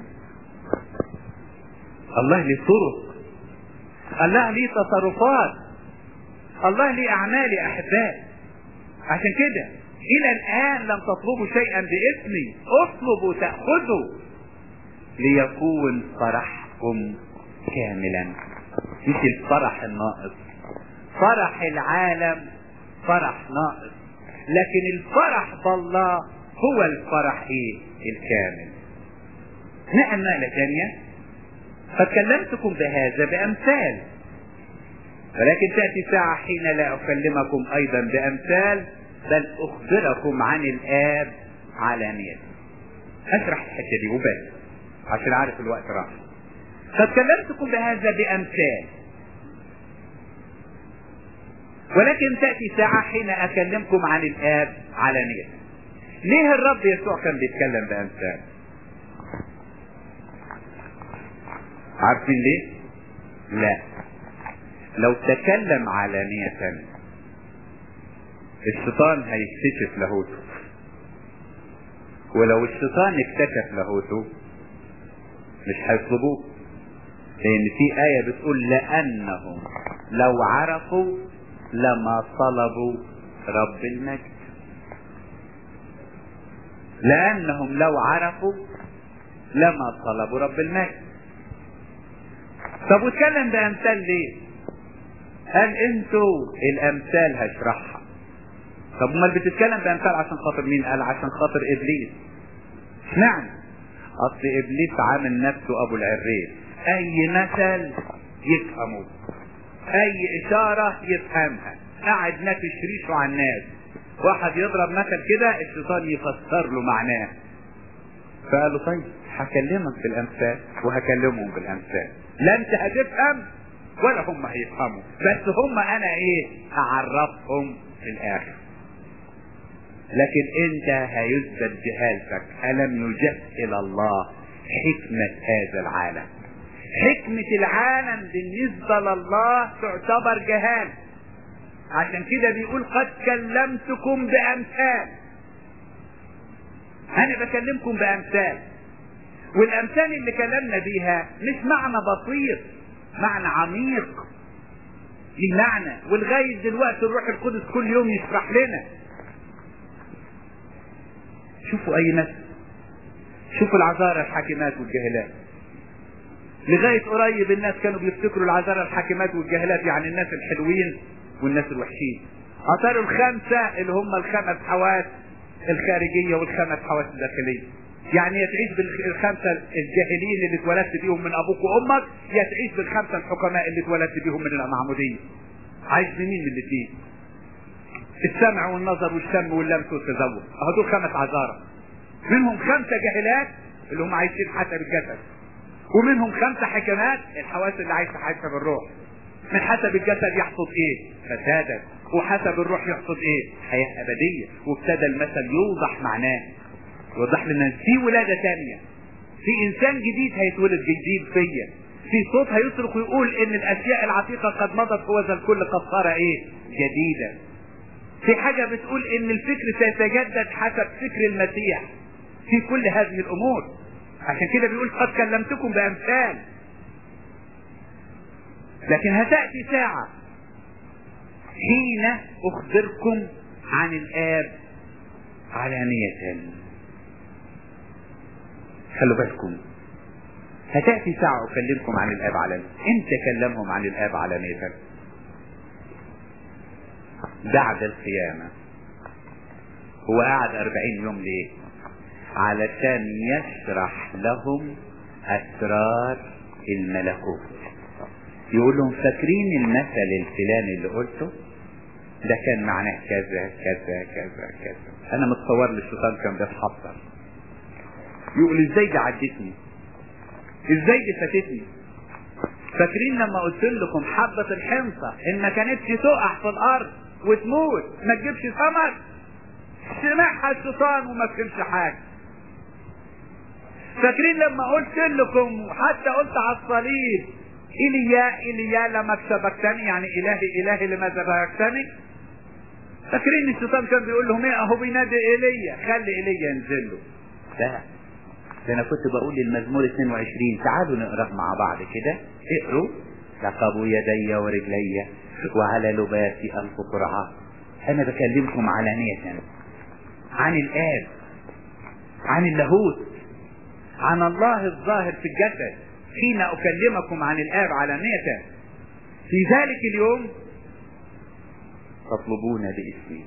الله ليه طرق، الله ليه تصرفات، الله ليه اعمال يا احبائي. عشان كده الى الان لم تطلبوا شيئا باسمي، اطلبوا تأخذوا ليكون فرحكم كاملا. مش الفرح الناقص. فرح العالم فرح ناقص، لكن الفرح بالله هو الفرح ايه؟ الكامل. نقل نقلة ثانية. فكلمتكم بهذا بأمثال، ولكن تأتي ساعة حين لا أكلمكم أيضا بأمثال بل أخبركم عن الآب علانية. أشرح الحتة دي وبس عشان عارف الوقت راح. فكلمتكم بهذا بأمثال، ولكن تأتي ساعة حين أكلمكم عن الآب علانية. ليه الرب يسوع كان بيتكلم بأمثال؟ عارفين ليه؟ لا، لو تكلم علانية الشيطان هيكتشف لاهوته، ولو الشيطان اكتشف لاهوته مش هيطلبوه، لان في آية بتقول لأنهم لو عرفوا لما طلبوا رب المجد. لأنهم لو عرفوا لما طلبوا رب المجد. طب واتكلم بأمثال ليه؟ قال انتوا الأمثال هشرحها. طب امال بتتكلم بأمثال عشان خاطر مين؟ قال عشان خاطر إبليس. اشمعنى؟ أصل إبليس عامل نفسه أبو العريس، أي مثل يفهمه، أي إشارة يفهمها، قاعد نافش ريشه على الناس. واحد يضرب مثل كده الشيطان يفسر له معناه. فقالوا طيب هكلمك بالامثال وهكلمهم بالامثال، لا انت هتفهم ولا هم هيفهموا، بس هم انا ايه اعرفهم في الاخر. لكن انت هيثبت جهالتك. الم يجهل الله حكمة هذا العالم؟ حكمة العالم بالنسبة لله تعتبر جهال. عشان كده بيقول قد كلمتكم بامثال. انا بكلمكم بامثال، والامثال اللي كلمنا بيها مش معنى بسيط، معنى عميق، ليه معنى. ولغايه دلوقتي الروح القدس كل يوم يشرح لنا. شوفوا اي مثل، شوفوا العذارى الحاكمات والجاهلات. لغايه قريب الناس كانوا بيفتكروا العذارى الحاكمات والجاهلات يعني الناس الحلوين والناس الوحشين. اثاروا الخمسه اللي هم الخمس حواس الخارجيه والخمس حواس الداخليه. يعني يا تعيش بالخمسه الجاهلين اللي اتولدت بيهم من ابوك وامك، يا تعيش بالخمسه الحكماء اللي اتولدت بيهم من المعموديه. عايش بمين من الاثنين؟ السمع والنظر والشم واللمس والتذوق، اهو دول خمس عذارى. منهم خمسه جاهلات اللي هم عايشين حسب الجسد، ومنهم خمسه حكمات الحواس اللي عايشه حسب الروح. من حسب الجسد يحصد ايه؟ فسادا، وحسب الروح يحصد ايه؟ حياه ابديه. وابتدى المثل يوضح معناه، يوضح لنا في ولاده ثانيه، في انسان جديد هيتولد جديد فيا، في صوت هيصرخ ويقول ان الاشياء العتيقه قد مضت وذا الكل قد صار ايه؟ جديدا. في حاجه بتقول ان الفكر سيتجدد حسب فكر المسيح في كل هذه الامور. عشان كده بيقول قد كلمتكم بامثال. لكن هتأتي ساعة حين أخبركم عن الآب علانية. خلوا بالكم، هتأتي ساعة أكلمكم عن الآب علانية. امتى كلمهم عن الآب علانية؟ بعد القيامة. هو قعد أربعين يوم ليه؟ علشان يشرح لهم أسرار الملكوت. يقول لهم فاكرين المثل الفلاني اللي قلته ده كان معناه كذا كذا كذا كذا. انا متصور للشيطان كان بيتحضر يقول ازاي دي عدتني، ازاي دي فاتتني. فاكرين لما قلت لكم حبة الحنطة ان ما كانتش تقع في الارض وتموت ما تجيبش ثمر؟ سمعها الشيطان وما فهمش حاجة. فاكرين لما قلت لكم حتى قلت على الصليب إليا إليا لما سبقتني، يعني إلهي إلهي لماذا باركتني؟ فاكرين الشيطان كان بيقول لهم ايه؟ اهو بينادي إيليا، خلي إيليا ينزل له. لا، ده انا كنت بقول المزمور اثنين وعشرين تعالوا نقرأ مع بعض كده. اقروا لقبوا يدي ورجلي وعلى لباسي ألف قرعة. انا بكلمكم علانية عن الآب، عن اللاهوت، عن الله الظاهر في الجسد. حين أكلمكم عن الآب علانية في ذلك اليوم تطلبون باسمي.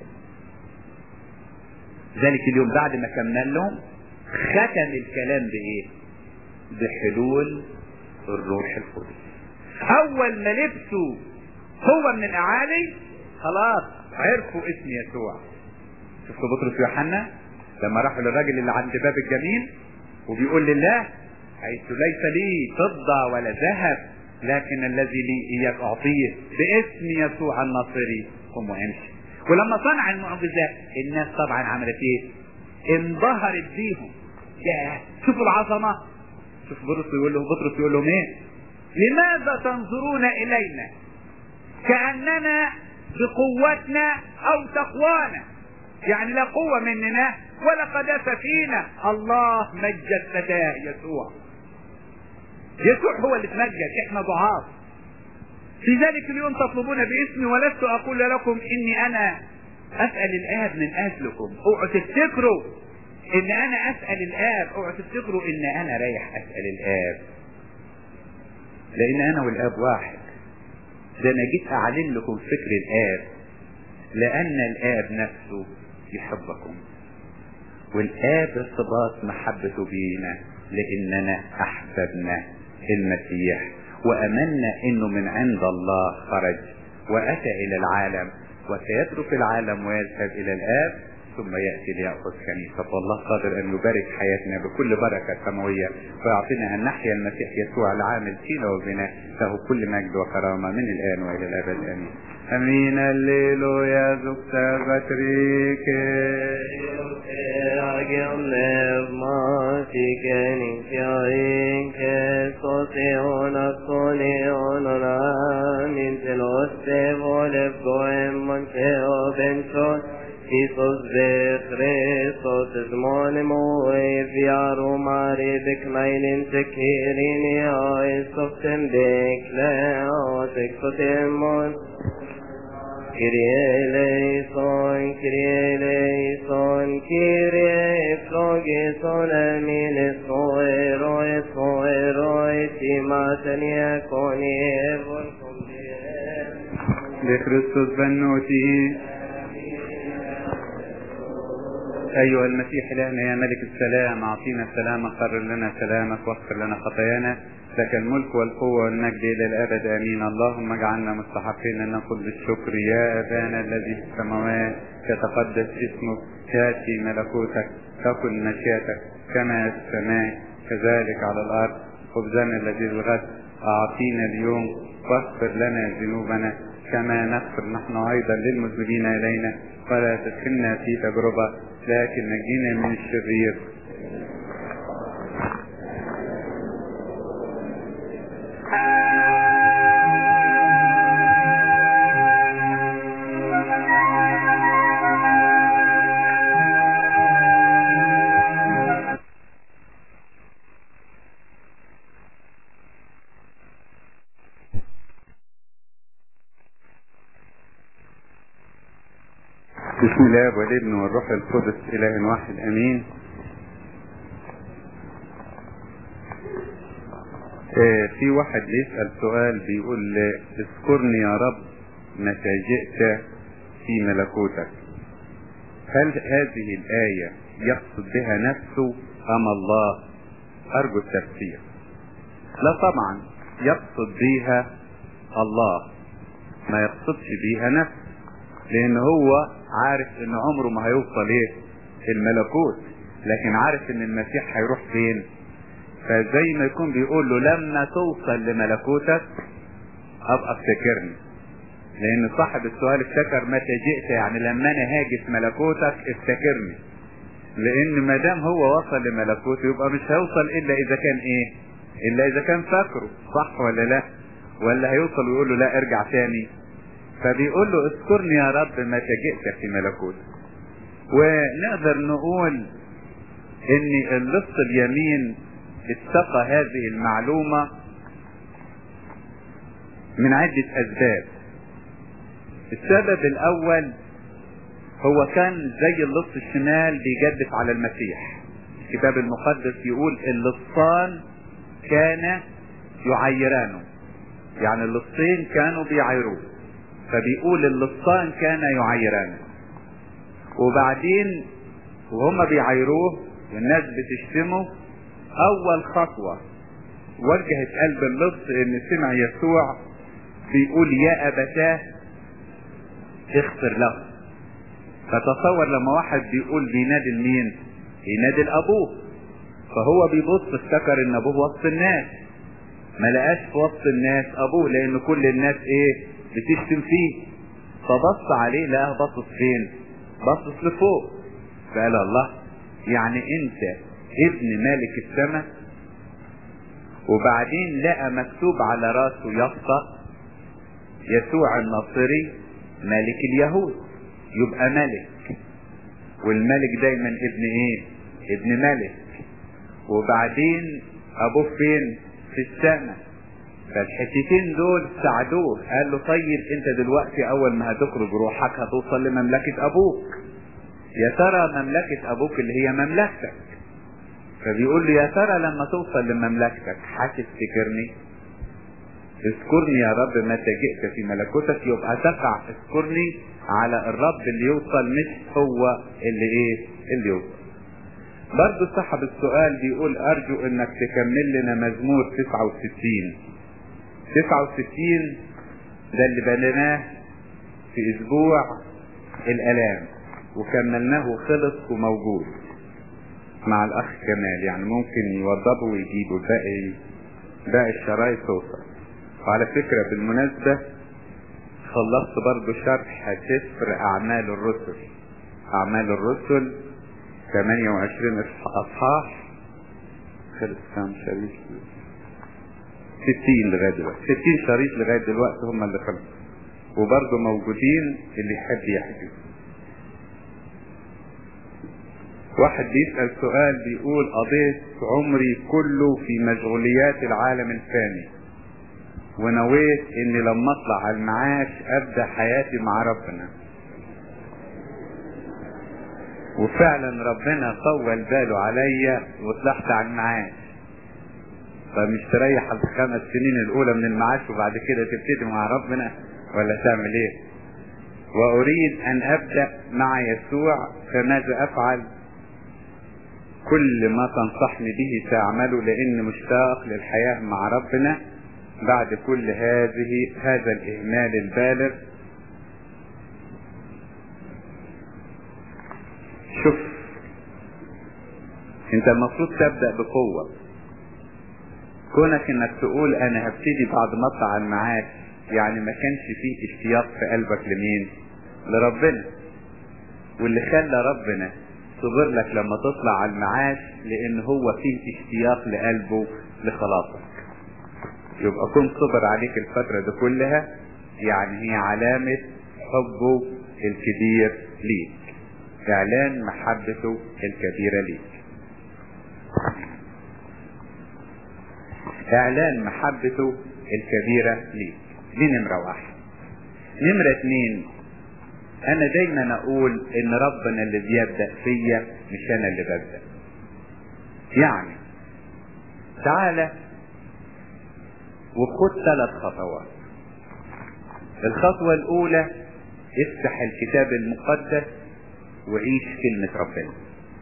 ذلك اليوم بعد ما كمل لهم ختم الكلام بإيه؟ بحلول الروح القدس. أول ما لبسوا هو من الأعالي خلاص عرفوا اسم يسوع. شفتوا بطرس ويوحنا لما راحوا للراجل اللي عند باب الجميل وبيقول لله حيث ليس لي فضة ولا ذهب لكن الذي لي إياك أعطيه باسم يسوع الناصري قم وامشي. ولما صنع المعجزات الناس طبعا عملت ايه؟ انبهرت بيهم. يا شوفوا العظمة. شوف بطرس يقول له بطرس يقول لهم ايه؟ لماذا تنظرون إلينا كأننا بقوتنا او تقوانا، يعني لا قوة مننا ولا قداسة فينا. الله مجد فتاه يسوع، يسوع هو اللي تمجد، احنا ضعاف. في ذلك اليوم تطلبون باسمي ولست اقول لكم اني انا اسأل الاب من اجلكم. اوعوا تفتكروا ان انا اسأل الاب، اوعوا تفتكروا ان انا رايح اسأل الاب، لان انا والاب واحد. ده انا جيت اعلن لكم فكر الاب، لان الاب نفسه يحبكم، والاب ارتباط محبته بينا لاننا احببنا المسيح وامنا انه من عند الله خرج واتى الى العالم وسيترك العالم ويذهب الى الاب ثم يأتي ليأخذ كنيسة. والله قادر ان يبارك حياتنا بكل بركة سماوية ويعطينا ان نحيا المسيح يسوع العامل فينا وبنا، له كل مجد وكرامة من الان والى الابد امين. امين. الليلويا زكتا باتريك
Isus de Christus zmonimo eviaru mare bekmeinin tekirini aisoftem bekleot eksotemon Kyrie eleison, Kyrie eleison, Kyrie flogison amin esoero esoero etimatania koni evon
لكريستوس بنوتي. أيها المسيح إلهنا يا ملك السلام، أعطينا سلامك، قرر لنا سلامك واغفر لنا خطايانا، لك الملك والقوة والمجد إلى الأبد آمين. اللهم اجعلنا مستحقين أن نقول بالشكر: يا أبانا الذي في السماوات يتقدس اسمك، يأتي ملكوتك، تكن مشيئتك كما في السماء كذلك على الأرض. خبزنا الذي الغد أعطينا اليوم، واغفر لنا ذنوبنا كما نغفر نحن أيضا للمذنبين إلينا، ولا تدخلنا في تجربة لكن نجينا من الشرير. بسم الله والابن والروح القدس اله واحد امين. آه في واحد بيسأل سؤال بيقول: اذكرني يا رب متى جئت في ملكوتك. هل هذه الآية يقصد بها نفسه ام الله؟ ارجو التفسير. لا طبعا يقصد بها الله، ما يقصدش بها نفسه، لان هو عارف ان عمره ما هيوصل ايه الملكوت، لكن عارف ان المسيح هيروح فين. فزي ما يكون بيقول له: لما توصل لملكوتك ابقى افتكرني، لان صاحب السؤال افتكر متى جئت، يعني لما انا هاجي في ملكوتك افتكرني، لان ما دام هو وصل لملكوته يبقى مش هيوصل الا اذا كان ايه الا اذا كان فاكره، صح ولا لا؟ ولا هيوصل ويقول له لا ارجع تاني؟ فبيقول له: اذكرني يا رب متى جئت في ملكوتك. ونقدر نقول ان اللص اليمين اتقى هذه المعلومة من عدة اسباب. السبب الاول هو كان زي اللص الشمال بيجدف على المسيح. الكتاب المقدس يقول اللصان كان يعيرانه، يعني اللصين كانوا بيعيروه، فبيقول اللصان كان يعيرانه. وبعدين وهم بيعيروه والناس بتشتمه، اول خطوة وجهت قلب اللص ان سمع يسوع بيقول: يا ابتاه اغفر له. فتصور لما واحد بيقول بينادي لمين؟ بينادي لابوه، فهو بيبص افتكر ان ابوه وسط الناس، ما لقاش في وسط الناس ابوه، لان كل الناس ايه بتشتم فيه. فبص عليه لقاه باصص فين؟ باصص لفوق. فقال: الله، يعني انت ابن مالك السماء؟ وبعدين لقى مكتوب على راسه يافطة: يسوع الناصري ملك اليهود، يبقى ملك، والملك دايما ابن ايه؟ ابن ملك. وبعدين ابوه فين؟ في السماء. فالحتتين دول ساعدوه، قال له طيب انت دلوقتي اول ما هتخرج روحك هتوصل لمملكة ابوك، يا ترى مملكة ابوك اللي هي مملكتك، فبيقول له يا ترى لما توصل لمملكتك هتفتكرني؟ اذكرني يا رب متى جئت في ملكوتك. يبقى تقع اذكرني على الرب اللي يوصل، مش هو اللي ايه اللي يوصل. برضو صاحب السؤال بيقول ارجو انك تكمل لنا مزمور تسعة وستين. تسعة وستين ده اللي بنيناه في اسبوع الالام وكملناه وخلص وموجود مع الاخ كمال، يعني ممكن يوضبه ويجيبه باقي باقي الشرايط توصل. وعلى فكرة بالمناسبة خلصت برضو شرح سفر اعمال الرسل. اعمال الرسل ثمانية وعشرين اصحاح، خلص كام شريط؟ ستين لغاية دلوقتي، ستين شريط لغاية دلوقتي هم اللي خلصوا، وبرضو موجودين اللي يحب يحجز. واحد بيسأل سؤال بيقول قضيت عمري كله في مشغوليات العالم الفاني، ونويت اني لما اطلع على المعاش ابدأ حياتي مع ربنا، وفعلا ربنا طول باله عليا وطلعت على المعاش. فمش تريح الخمس سنين الاولى من المعاش وبعد كده تبتدي مع ربنا، ولا تعمل ايه؟ واريد ان ابدأ مع يسوع، فماذا افعل؟ كل ما تنصحني به ساعمله، لان مشتاق للحياة مع ربنا بعد كل هذه هذا الاهمال البالغ. شوف انت المفروض تبدأ بقوة. كونك انك تقول انا هبتدي بعد ما اطلع على المعاش، يعني ما كانش فيه اشتياق في قلبك لمين؟ لربنا. واللي خلى ربنا صبر لك لما تطلع على المعاش لان هو فيه اشتياق لقلبه لخلاصك. يبقى كن صبر عليك الفترة دي كلها، يعني هي علامة حبه الكبير ليك، اعلان محبته الكبيرة ليك. اعلان محبته الكبيرة ليك دي نمرة واحد. نمرة اتنين، انا دايما اقول ان ربنا اللي بيبدأ فيا مش انا اللي ببدأ. يعني تعالى وخد ثلاث خطوات. الخطوة الاولى افتح الكتاب المقدس وعيش كلمة ربنا.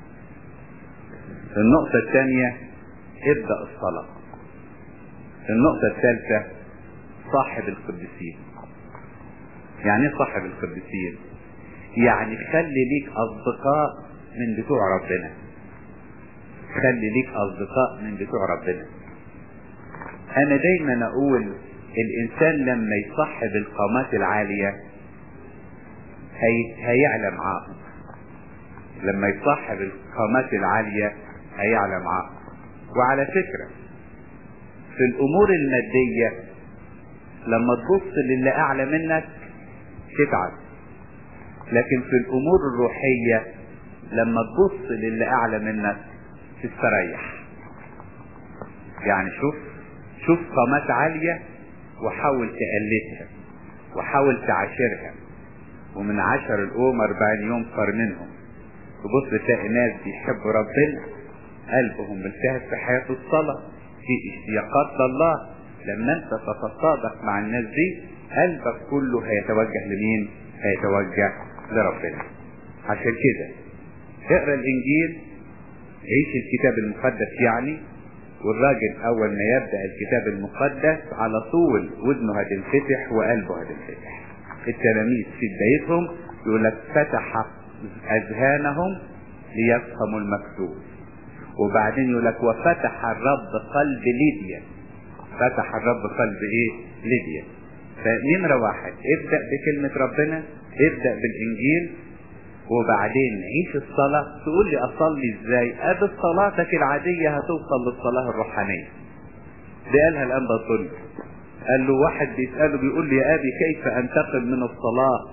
النقطة الثانية ابدأ الصلاة. النقطة الثالثة صاحب القديسين. يعني ايه صاحب القديسين؟ يعني خلي ليك اصدقاء من بتوع ربنا. خلي ليك اصدقاء من بتوع ربنا. انا دايما اقول الانسان لما يصاحب القامات العالية هي... هيعلى معاهم. لما يصاحب القامات العالية هيعلى معاهم. وعلى فكرة في الامور المادية لما تبص للي اعلى منك تتعب، لكن في الامور الروحية لما تبص للي اعلى منك تستريح. يعني شوف شوف قامات عالية وحاول تقلدها وحاول تعاشرها، ومن عشر الأم أربعين يوم صار منهم. تبص تلاقي ناس بيحبوا ربنا، قلبهم ملتهب في حياة الصلاة، في اشتياقات لله. لما انت تتصادق مع الناس دي قلبك كله هيتوجه لمين؟ هيتوجه لربنا. عشان كده اقرأ الانجيل، عيش الكتاب المقدس يعني. والراجل اول ما يبدأ الكتاب المقدس على طول ودنه هتنفتح وقلبه هتنفتح. التلاميذ في بدايتهم يقول لك فتح اذهانهم ليفهموا المكتوب، وبعدين يقول لك وفتح الرب قلب ليديا. فتح الرب قلب ايه؟ ليديا. فنمرة واحد ابدأ بكلمة ربنا، ابدأ بالانجيل، وبعدين عيش الصلاة. تقول لي اصلي ازاي؟ ادي صلاتك العادية هتوصل للصلاة الروحانية. دي قالها الانبا طول. قال له واحد بيسأله بيقول لي يا ابي كيف انتقل من الصلاة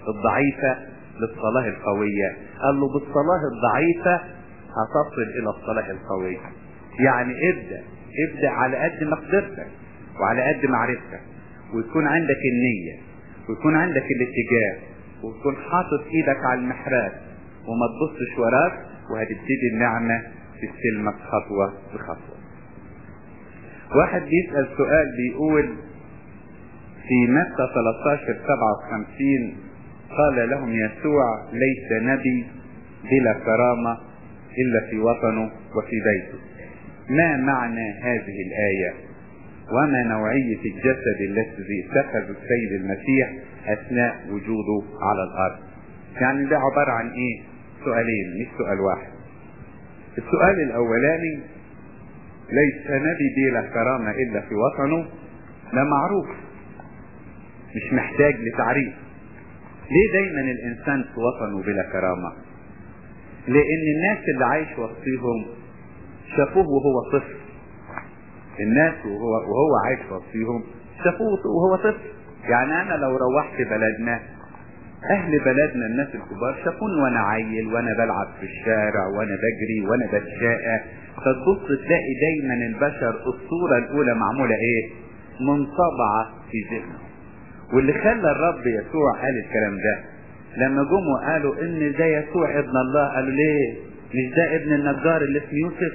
الضعيفة للصلاة القوية. قال له بالصلاة الضعيفة هتصل الى الصلاة القوية. يعني ابدأ ابدأ على قد مقدرتك وعلى قد معرفتك، ويكون عندك النية ويكون عندك الاتجاه، وتكون حاطط ايدك على المحراث وما تبصش وراك، وهتبتدي النعمة تستلمك خطوة بخطوة. واحد بيسأل سؤال بيقول في متى ثلاثة عشر سبعة وخمسين قال لهم يسوع ليس نبي بلا كرامة إلا في وطنه وفي بيته. ما معنى هذه الآية؟ وما نوعية الجسد الذي اتخذ السيد المسيح أثناء وجوده على الأرض؟ يعني ده عبارة عن إيه؟ سؤالين مش سؤال واحد. السؤال الأولاني ليس نبي بلا كرامة إلا في وطنه، ده معروف مش محتاج لتعريف. ليه دايما الإنسان في وطنه بلا كرامة؟ لأن الناس اللي عايش وسطيهم شافوه وهو طفل. الناس وهو, وهو عايش وسطيهم شافوه وهو طفل. يعني أنا لو روحت بلدنا، أهل بلدنا الناس الكبار شافوني وأنا عيل وأنا بلعب في الشارع وأنا بجري وأنا بتشاقى. فتبص تلاقي دايما البشر الصورة الأولى معمولة إيه؟ منطبعة في ذهنهم. واللي خلى الرب يسوع قال الكلام ده لما جم وقالوا إن ده يسوع ابن الله، قالوا ليه؟ مش ده ابن النجار اللي اسمه يوسف؟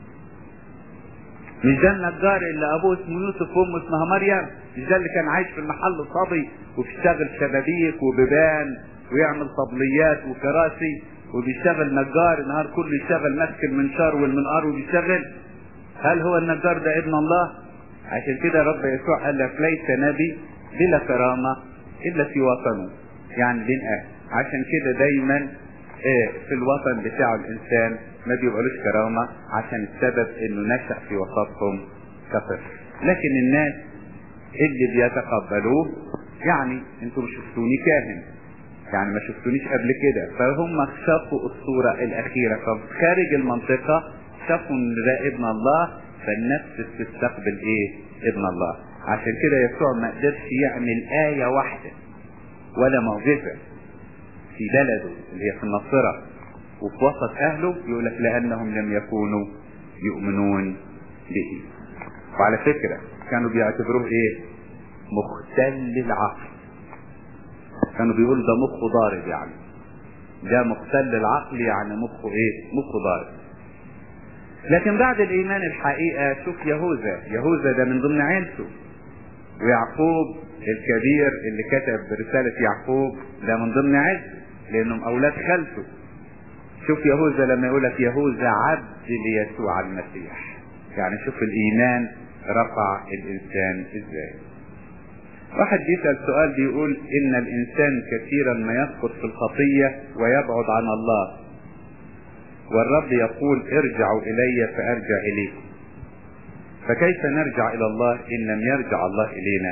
مش ده النجار اللي أبوه اسمه يوسف وأمه اسمها مريم؟ مش ده اللي كان عايش في المحل صبي وبيشتغل شبابيك وبيبان ويعمل طبليات وكراسي وبيشتغل نجار النهار كله، يشتغل ماسك المنشار والمنقار وبيشتغل؟ هل هو النجار ده ابن الله؟ عشان كده رب يسوع قال لك ليس نبي بلا كرامة إلا في وطنه، يعني بين أهل. عشان كده دايما إيه في الوطن بتاعه الإنسان ما بيبقالوش كرامة، عشان السبب إنه نشأ في وسطهم كطفل. لكن الناس اللي بيتقبلوه، يعني انتوا مش شفتوني كاهن، يعني ما شفتونيش قبل كده، فهم شافوا الصورة الأخيرة خارج المنطقة، شافوا إن ده ابن الله، فالنفس تستقبل إيه؟ ابن الله. عشان كده يسوع ما قدرش يعمل آية واحدة ولا معجزة في بلده اللي هي في الناصرة وفي وسط أهله، يقول لك لأنهم لم يكونوا يؤمنون به. وعلى فكرة كانوا بيعتبروه إيه؟ مختل العقل. كانوا بيقولوا ده مخه ضارب، يعني ده مختل العقل، يعني مخه إيه؟ مخه ضارب. لكن بعد الإيمان الحقيقة شوف يهوذا، يهوذا ده من ضمن عيلته، ويعقوب الكبير اللي كتب رسالة يعقوب ده من ضمن عيلته لأنهم أولاد خالته. شوف يهوذا لما يقولك يهوذا عبد ليسوع المسيح، يعني شوف الإيمان رفع الإنسان إزاي. واحد بيسأل سؤال بيقول إن الإنسان كثيرا ما يسقط في الخطية ويبعد عن الله، والرب يقول ارجعوا إلي فأرجع إليكم، فكيف نرجع إلى الله إن لم يرجع الله إلينا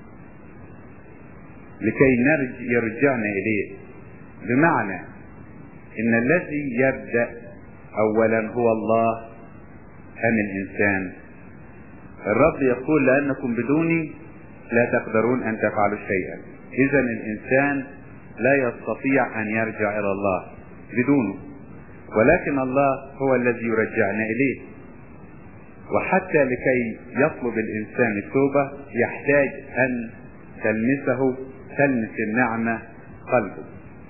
لكي نرجع يرجعنا إليه؟ بمعنى إن الذي يبدأ أولا هو الله أم الإنسان؟ الرب يقول لأنكم بدوني لا تقدرون أن تفعلوا شيئا. إذن الإنسان لا يستطيع أن يرجع إلى الله بدونه، ولكن الله هو الذي يرجعنا إليه. وحتى لكي يطلب الإنسان التوبة يحتاج أن تلمسه تلمس النعمة قلبه.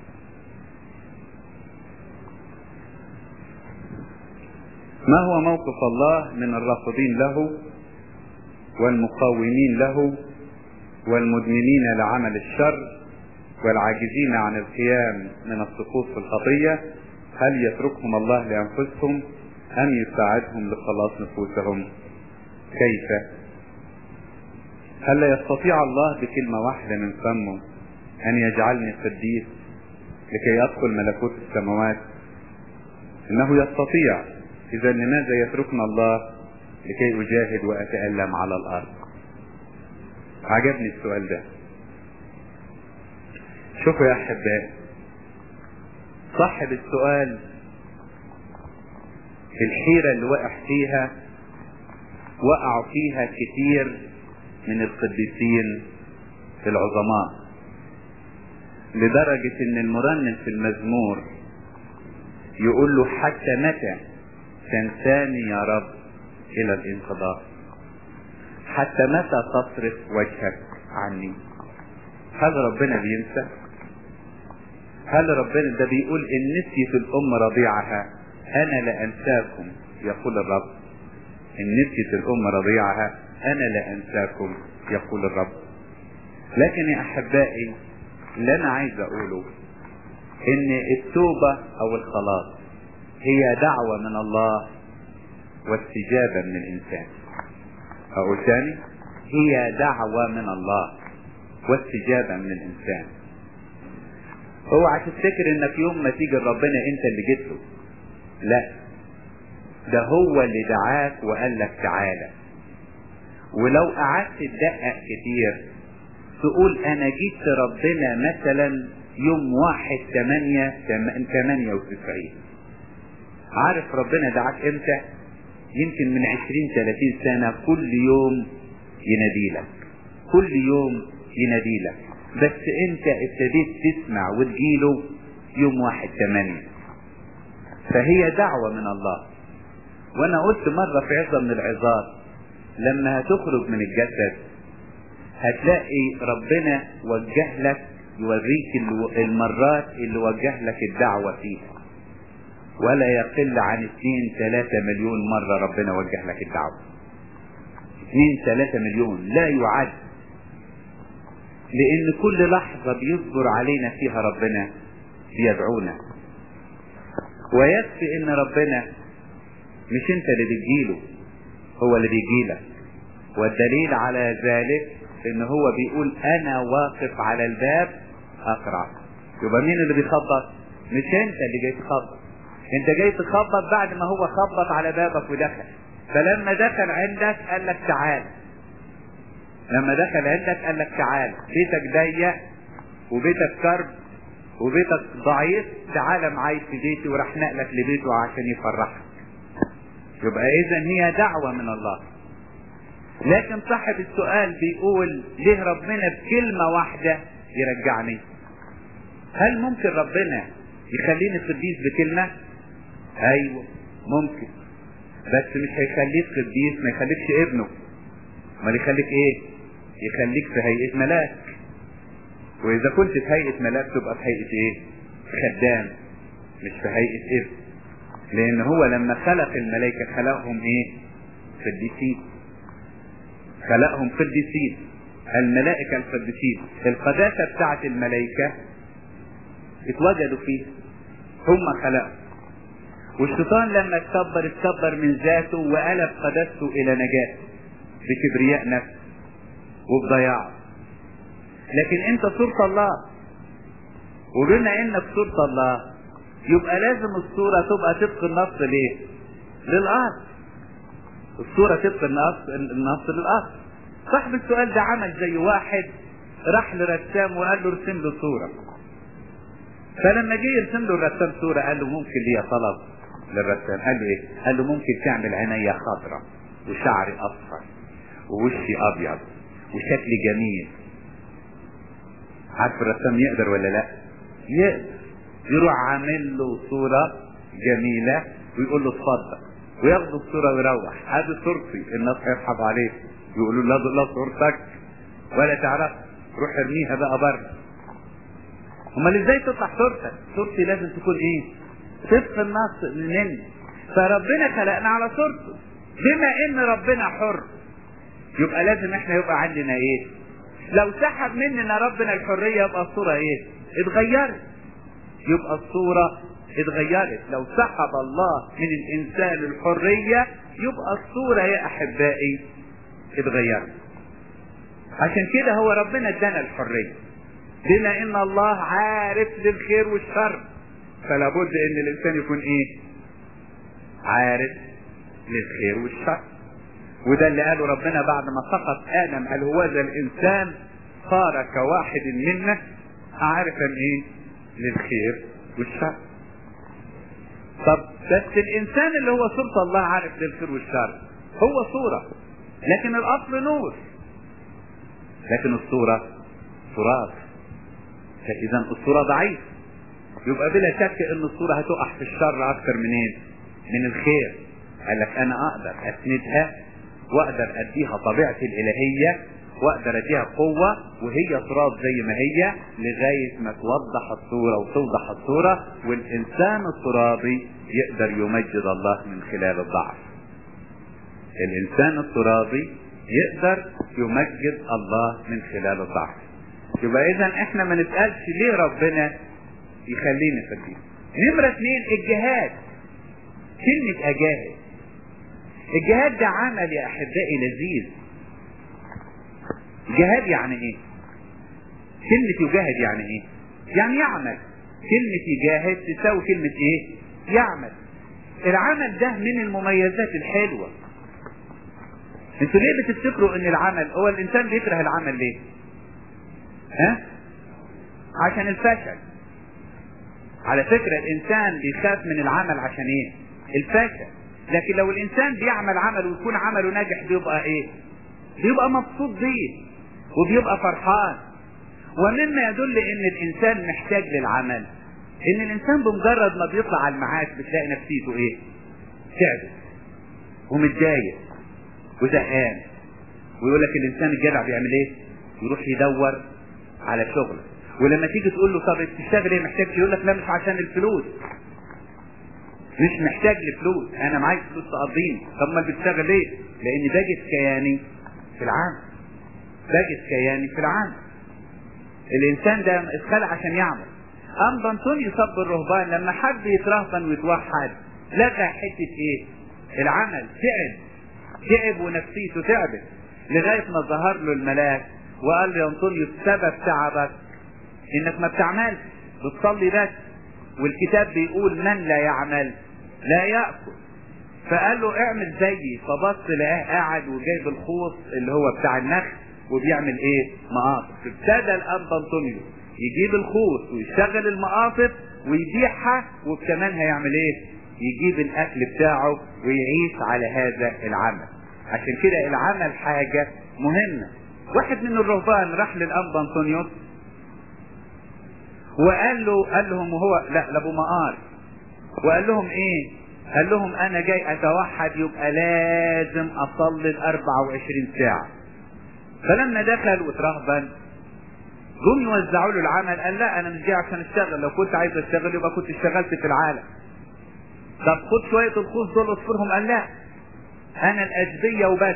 ما هو موقف الله من الرافضين له والمقاومين له والمدمنين لعمل الشر والعاجزين عن القيام من السقوط في الخطية؟ هل يتركهم الله لأنفسهم أم يساعدهم لخلاص نفوسهم؟ كيف؟ هل لا يستطيع الله بكلمة واحدة من فمه أن يجعلني قديس لكي أدخل ملكوت السماوات؟ إنه يستطيع. إذا لماذا يتركنا الله لكي أجاهد وأتألم على الأرض؟ عجبني السؤال ده. شوفوا يا أحبائي، صاحب السؤال الحيرة اللي وقع فيها وقعوا فيها كتير من القديسين العظماء. لدرجة ان المرنم في المزمور يقول له حتى متى تنساني يا رب الى الانقضاء؟ حتى متى تصرف وجهك عني؟ هل ربنا بينسى؟ هل ربنا ده بيقول ان نسيت الام رضيعها انا لا انساكم يقول الرب. ان نسيت الام رضيعها انا لا انساكم يقول الرب. لكن يا احبائي اللي انا عايز اقوله ان التوبة او الخلاص هي دعوة من الله واستجابة من الانسان. اقول تاني، هي دعوة من الله واستجابة من الانسان. اوعى تفتكر انك يوم ما تيجي لربنا انت اللي جيت له، لا، ده هو اللي دعاك وقال لك تعالى. ولو قعدت تدقق كتير تقول انا جيت ربنا مثلا يوم واحد تمانية تمانية وتسعين. عارف ربنا دعاك امتى؟ يمكن من عشرين ثلاثين سنة كل يوم يناديلك، كل يوم يناديلك، بس انت ابتديت تسمع وتجيله يوم واحد تمانية. فهي دعوة من الله. وانا قلت مرة في عظة من العظات لما هتخرج من الجسد هتلاقي ربنا وجه لك، يوريك المرات اللي وجه لك الدعوة فيها، ولا يقل عن اثنين ثلاثة مليون مرة ربنا وجه لك الدعوة. اثنين ثلاثة مليون لا يعد، لان كل لحظة بيصبر علينا فيها ربنا بيدعونا. ويكفي ان ربنا مش انت اللي بتجيله، هو اللي بيجيلك. والدليل على ذلك ان هو بيقول انا واقف على الباب اقرع. يبقى مين اللي بيخبط؟ مش انت اللي جاي تخبط، انت جاي تخبط بعد ما هو خبط على بابك ودخل. فلما دخل عندك قال لك تعال، لما دخل عندك قال لك تعال، بيتك ضيق وبيتك كرب وبيتك ضعيف، تعال معايا في بيتي، وراح نقلك لبيته عشان يفرحك. يبقى اذا هي دعوة من الله. لكن صاحب السؤال بيقول ليه ربنا بكلمة واحدة يرجعني؟ هل ممكن ربنا يخليني قديس بكلمة؟ ايوه ممكن، بس مش هيخليك قديس، ما يخليكش ابنه. ما يخليك ايه؟ يخليك في هيئة ملاك. واذا كنت في هيئة ملاك تبقى في هيئة ايه؟ خدام، مش في هيئة ابن. لان هو لما خلق الملائكة خلقهم ايه؟ قديسين. خلقهم قديسين، الملائكة القديسين. القداسة بتاعت الملائكة اتوجدوا فيه، هم خلقوا. والشيطان لما اتكبر اتكبر من ذاته وقلب قداسته الى نجاة بكبرياء نفسه وبضياعه. لكن انت صورة الله، وبما انك صورة الله يبقى لازم الصورة تبقى طبق النص ليه؟ للأرض. الصورة طبق النص النص للأرض. صاحب السؤال ده عمل زي واحد راح لرسام وقال له ارسم له صورة. فلما جه يرسم له الرسام صورة قال له ممكن لي طلب للرسام. قال له ايه؟ قال له ممكن تعمل عينيا خضراء وشعري اصفر ووشي ابيض وشكلي جميل. عارف الرسام يقدر ولا لا؟ يقدر. يروح عامل له صورة جميلة ويقول له اتفضل، وياخد الصورة ويروح. هذه صورتي، الناس هيضحكوا عليه يقولوا لا لا صورتك ولا تعرف، روح ارميها بقى بره. امال ازاي تطلع صورتك؟ صورتي لازم تكون ايه؟ طبق النص مني. فربنا خلقنا على صورته. بما ان ربنا حر يبقى لازم احنا يبقى عندنا ايه؟ لو سحب مننا ربنا الحرية يبقى الصورة ايه؟ اتغيرت. يبقى الصورة اتغيرت. لو سحب الله من الانسان الحرية يبقى الصورة يا احبائي اتغيرت. عشان كده هو ربنا ادانا الحرية. بما ان الله عارف للخير والشر فلا بد ان الانسان يكون ايه؟ عارف للخير والشر. وده اللي قاله ربنا بعد ما سقط ادم، قال هو ذا الانسان صار كواحد منا عارفا ايه؟ للخير والشر. طب بس الانسان اللي هو صورة الله عارف للخير والشر هو صورة، لكن الاصل نور، لكن الصورة تراث. فاذا الصورة ضعيفة. يبقى بلا شك ان الصورة هتقع في الشر اكثر منين؟ من الخير. قال لك انا اقدر اسندها واقدر اديها طبيعتي الالهية واقدر اديها قوة وهي تراب زي ما هي لغاية ما توضح الصورة وتوضح الصورة، والانسان الترابي يقدر يمجد الله من خلال الضعف. الانسان الترابي يقدر يمجد الله من خلال الضعف. يبقى اذا احنا ما نسألش ليه ربنا يخلينا فاكرين. نمرة اثنين الجهاد. كلمة اجاهد، الجهاد ده عمل يا احبائي لذيذ. جهاد يعني ايه؟ كلمة يجاهد يعني ايه؟ يعني يعمل. كلمة يجاهد تساوي كلمة ايه؟ يعمل. العمل ده من المميزات الحلوة. انتوا ليه بتفتكروا ان العمل هو الانسان بيكره العمل ليه؟ ها؟ عشان الفشل. على فكرة الانسان بيخاف من العمل عشان ايه؟ الفشل. لكن لو الانسان بيعمل عمل ويكون عمله ناجح بيبقى ايه؟ بيبقى مبسوط بيه وبيبقى فرحان. ومما يدل ان الانسان محتاج للعمل ان الانسان بمجرد ما بيطلع على المعاش بتلاقي نفسيته ايه؟ تعبت ومتضايق وزهقان. ويقول لك الانسان الجدع بيعمل ايه؟ يروح يدور على شغل. ولما تيجي تقول له طب تشتغل ايه محتاج؟ يقول لك لا مش عشان الفلوس، مش محتاج لفلوس، انا معايا فلوس تقضيني. طب ما بتشتغل ليه؟ لاني باجد كياني في العمل، باجد كياني في العمل. الانسان ده اتخلق عشان يعمل. ام بنطوني صب الرهبان لما حب يترهبن ويتوحد لقى حته ايه؟ العمل. تعب تعب ونفسيته تعبت لغايه ما ظهر له الملاك وقال له يا انطونيوس سبب تعبك انك ما بتعملش، بتصلي بس، والكتاب بيقول من لا يعمل لا يأكل. فقال له اعمل زيي. فبص لقاه قاعد وجايب الخوص اللي هو بتاع النخل وبيعمل ايه؟ مقاطف. فابتدى الاب انطونيوس يجيب الخوص ويشغل المقاطف ويبيعها، وكمان هيعمل ايه؟ يجيب الاكل بتاعه ويعيش على هذا العمل. عشان كده العمل حاجة مهمة. واحد من الرهبان راح للاب انطونيوس وقال له قال لهم وهو لا لابو مقار وقال لهم ايه؟ قال لهم انا جاي اتوحد يبقى لازم اصلي الاربعة وعشرين ساعة. فلما دخل وترهبن جم يوزعوا له العمل قال لا انا مش جاي عشان اشتغل، لو كنت عايز اشتغل يبقى كنت اشتغلت في العالم. طب خد شوية الخوص دول اصفرهم. قال لا انا الاجبية وبس.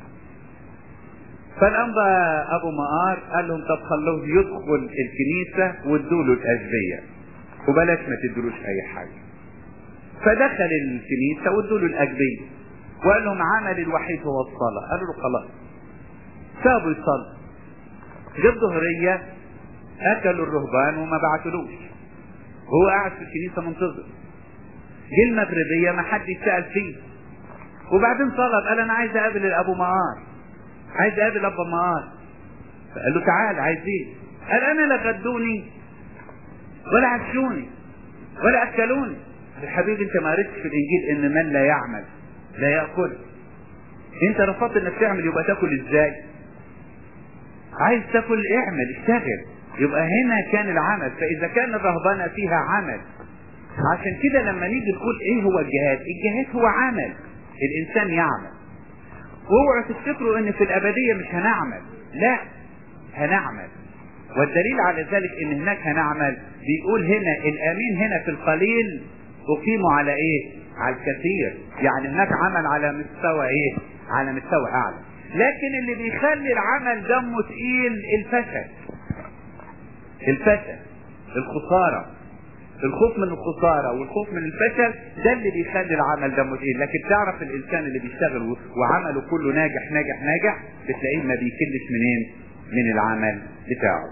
فالانبا ابو مقار قال لهم طب خلوه يدخل الكنيسة وادوا له الاجبية وبلاش ما تدلوش اي حاجة. فدخل الكنيسة وادوا له الاجبية وقال لهم عمل الوحيد هو الصلاة. قالوا له خلاص. سابوا يصلي. جه الظهرية اكلوا الرهبان وما بعتلوش، هو قاعد في الكنيسة منتظر. جه المغربية ما حد يسأل فيه. وبعدين طلب قال انا عايز اقابل الابو مقار، عايز اقابل ابو مقار. فقال له تعال عايز ايه؟ قال انا لا غدوني ولا عشوني ولا اكلوني. يا حبيبي انت ما قريتش في الانجيل ان من لا يعمل لا ياكل؟ انت رفضت انك تعمل يبقى تاكل ازاي؟ عايز تاكل اعمل اشتغل. يبقى هنا كان العمل. فاذا كان الرهبنة فيها عمل، عشان كده لما نيجي نقول ايه هو الجهاد؟ الجهاد هو عمل الانسان يعمل. واوعوا تفتكروا ان في الابدية مش هنعمل، لا هنعمل. والدليل على ذلك ان هناك هنعمل. بيقول هنا الامين هنا في القليل اقيموا على ايه؟ على الكثير. يعني هناك عمل على مستوى ايه؟ على مستوى اعلى. لكن اللي بيخلي العمل دمه تقيل الفشل، الفشل الخسارة، الخوف من الخسارة والخوف من الفشل ده اللي بيخلي العمل دمه تقيل. لكن تعرف الانسان اللي بيشتغل وعمله كله ناجح ناجح ناجح بتلاقيه ما بيكلش منين؟ من العمل بتاعه.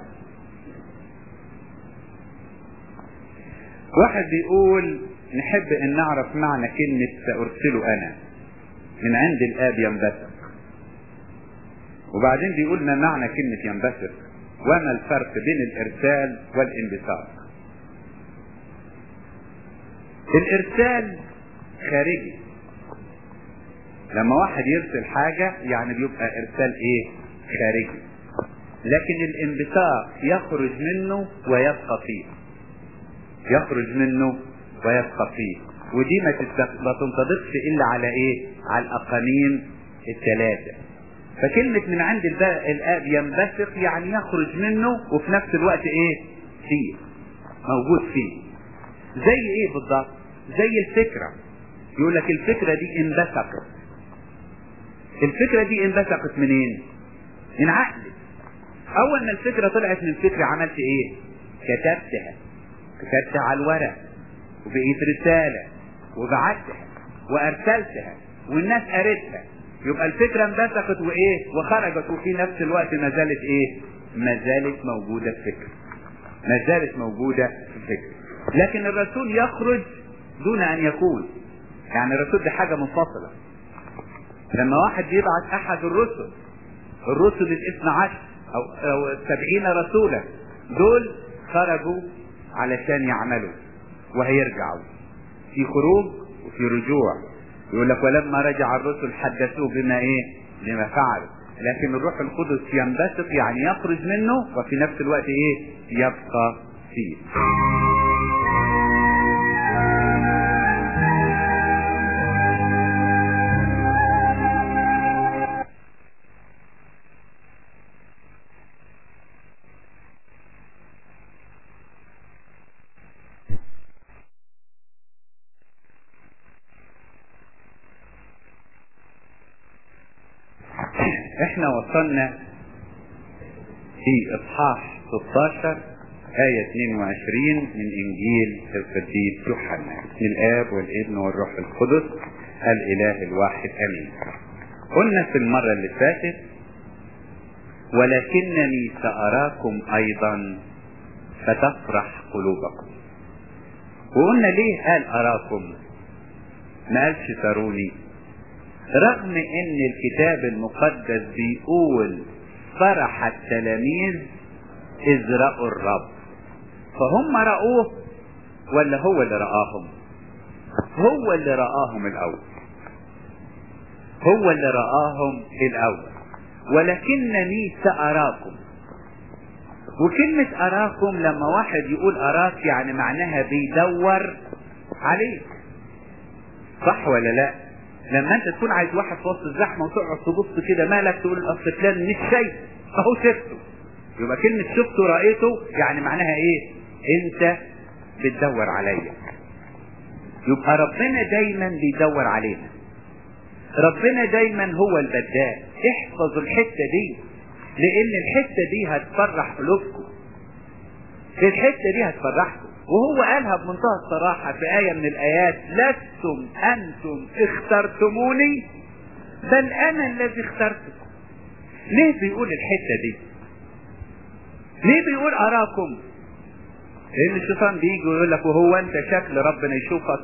واحد بيقول نحب ان نعرف معنى كلمة سأرسله انا من عند الاب ينبثق. وبعدين بيقول ما معنى كلمة ينبثق وما الفرق بين الارسال والانبثاق. الارسال خارجي. لما واحد يرسل حاجة يعني بيبقى ارسال ايه؟ خارجي. لكن الانبثاق يخرج منه ويبقى فيه، يخرج منه ويبقى فيه، ودي ما تنطبقش الا على ايه؟ على الاقانيم الثلاثه. فكلمه من عند الاب ينبثق يعني يخرج منه وفي نفس الوقت ايه؟ فيه، موجود فيه. زي ايه بالضبط؟ زي الفكره. يقول لك الفكره دي انبثقت. الفكره دي انبثقت منين؟ من عقلك. اول ما الفكره طلعت من فكرة عملت ايه؟ كتبتها، كتبتها على الورق وبقيت رسالة وبعتها وارسلتها والناس قريتها. يبقى الفكرة انبثقت وايه؟ وخرجت، وفي نفس الوقت ما زالت ايه؟ ما زالت موجودة الفكرة، ما زالت موجودة الفكرة. لكن الرسول يخرج دون ان يكون، يعني الرسول دي حاجة منفصلة. لما واحد يبعث احد الرسل، الرسل الاثنى عشر او او السبعين رسولا، دول خرجوا علشان يعملوا وهيرجعوا، في خروج وفي رجوع. يقول لك ولما رجع الرسل حدثوه بما ايه؟ بما فعلوا. لكن الروح القدس ينبثق يعني يخرج منه وفي نفس الوقت ايه؟ يبقى فيه. احنا وصلنا في اصحاح ستة عشر آية اثنين وعشرين من انجيل القديس يوحنا. بسم الاب والابن والروح القدس الاله الواحد امين. قلنا في المرة اللي فاتت ولكنني سأراكم ايضا فتفرح قلوبكم. وقلنا ليه قال اراكم ما قالش تروني؟ رغم ان الكتاب المقدس بيقول فرح التلاميذ اذ رأوا الرب، فهم رأوه ولا هو اللي رآهم؟ هو اللي رآهم الاول، هو اللي رآهم الاول. ولكنني سأراكم. وكلمة اراكم لما واحد يقول اراك يعني معناها بيدور عليك، صح ولا لا؟ لما انت تكون عايز واحد في وسط الزحمه وتقعد تبص كده مالك، تقول الاصل فلان مش شايف، اهو شفته. يبقى كلمه شفته رايته يعني معناها ايه؟ انت بتدور عليا. يبقى ربنا دايما بيدور علينا، ربنا دايما هو البداء. احفظوا الحته دي لان الحته دي هتفرح قلوبكم، الحته دي هتفرحكم. وهو قالها بمنتهى الصراحة في آية من الآيات: لستم أنتم اخترتموني بل أنا الذي اخترتكم. ليه بيقول الحتة دي؟ ليه بيقول أراكم؟ لأن الشيطان بيجي ويقول لك وهو أنت شكل ربنا يشوفك؟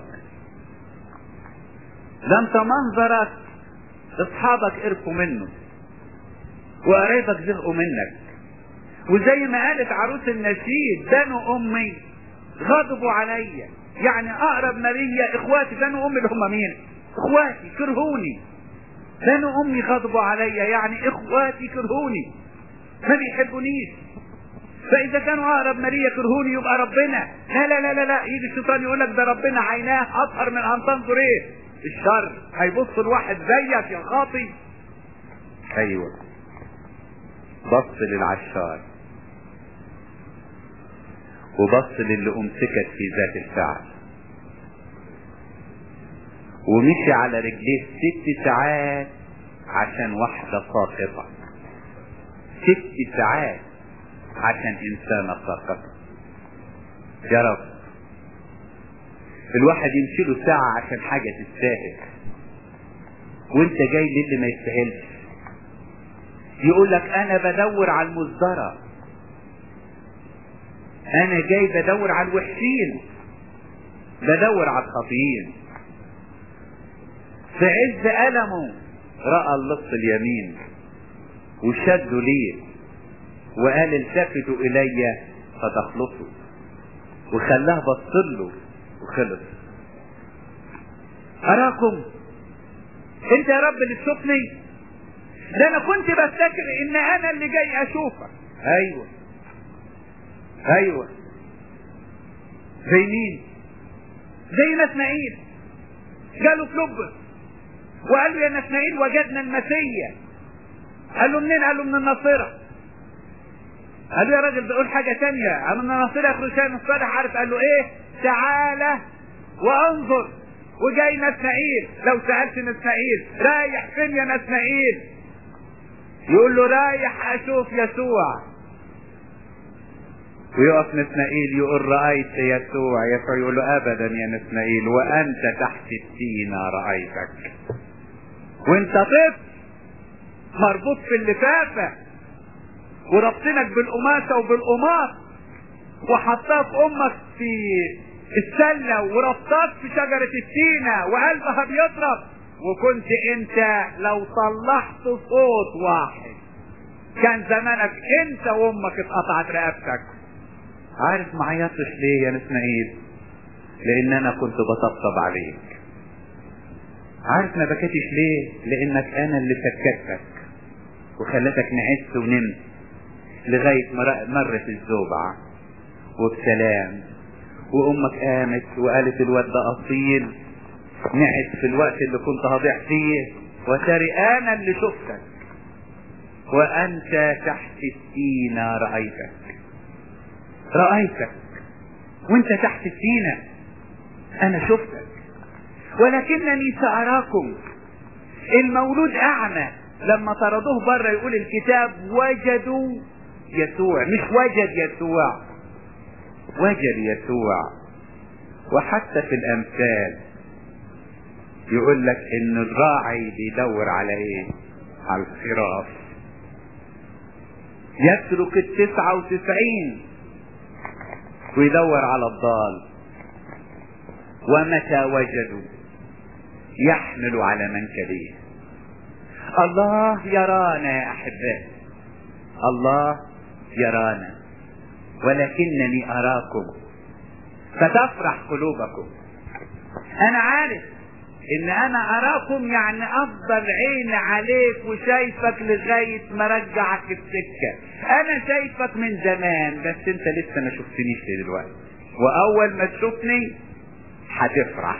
ده أنت منظرك أصحابك قرفوا منه وقرايبك زهقوا منك. وزي ما قالت عروس النشيد: بنو أمي غضبوا عليا، يعني اقرب ماريا اخواتي. بنو امي اللي هم مين؟ اخواتي كرهوني. بنو امي غضبوا عليا يعني اخواتي كرهوني ما بيحبونيش. فاذا كانوا اقرب ماريا كرهوني يبقى ربنا لا لا لا لا لا. يجي الشيطان يقول لك ده ربنا عيناه اطهر من ان تنظر ايه؟ الشر. هيبص الواحد زيك يا خاطي. ايوه، بص للعشار وبص للي امسكت في ذات الفعل ومشي على رجليه ست ساعات عشان واحدة ساقطة، ست ساعات عشان انسانة ساقطة. يا رب الواحد يمشي له ساعة عشان حاجة تستاهل وانت جاي للي ما يستاهلش. يقول لك انا بدور على المصدرة، انا جاي بدور على الوحشين، بدور على الخاطئين. في عز ألمه رأى اللص اليمين وشدوا ليه وقال التفتوا الي فتخلصوا، وخلاه بصله وخلص. اراكم انت يا رب اللي تشوفني؟ ده انا كنت بفتكر ان انا اللي جاي اشوفك، ايوه ايوه زي مين؟ زي نتنائيل. قالوا فلوبس وقالوا يا نتنائيل وجدنا المسيا. قالوا منين؟ قالوا من الناصرة. قالوا يا راجل بقول حاجة تانية. قالوا من الناصرة يخرج شيء الصالح. عارف قال له ايه؟ تعالى وانظر. وجاي نتنائيل. لو سألت نتنائيل رايح فين يا نتنائيل؟ يقول له رايح اشوف يسوع. ويقف نتنائيل يقول رأيت يسوع. يسوع يقول له ابدا يا نتنائيل وانت تحت التينة رأيتك. وانت طفل مربوط في اللفافة وربطنك بالقماشة وبالقماص وحطاك امك في السلة وربطاك في شجرة التينة وقلبها بيضرب. وكنت انت لو طلعت صوت واحد كان زمانك انت وامك اتقطعت رقبتك. عارف ما عيطتش ليه يا نتنائيل؟ لان انا كنت بطبطب عليك. عارف ما بكيتش ليه؟ لانك انا اللي سكتك وخلتك نعست ونمت لغاية ما مرت الزوبعة وبسلام. وامك قامت وقالت الواد ده اصيل نعس في الوقت اللي كنت هضيع فيه وترى انا اللي شفتك. وانت تحت التينة رأيتك. رأيتك وانت تحت التينة انا شفتك. ولكنني سأراكم. المولود اعمى لما طردوه بره يقول الكتاب وجدوا يسوع. مش وجد يسوع، وجد يسوع. وحتى في الامثال يقول لك ان الراعي بيدور على ايه؟ على الخراف. يترك التسعة وتسعين ويدور على الضال. ومتى وجدوا يحمل على منكبيه. الله يرانا يا احبائي، الله يرانا. ولكنني اراكم فتفرح قلوبكم. انا عارف ان انا اراكم يعني افضل عين عليك وشايفك لغاية ما رجعك السكة. انا شايفك من زمان بس انت لسه ما شفتنيش دلوقتي. واول ما تشوفني هتفرح.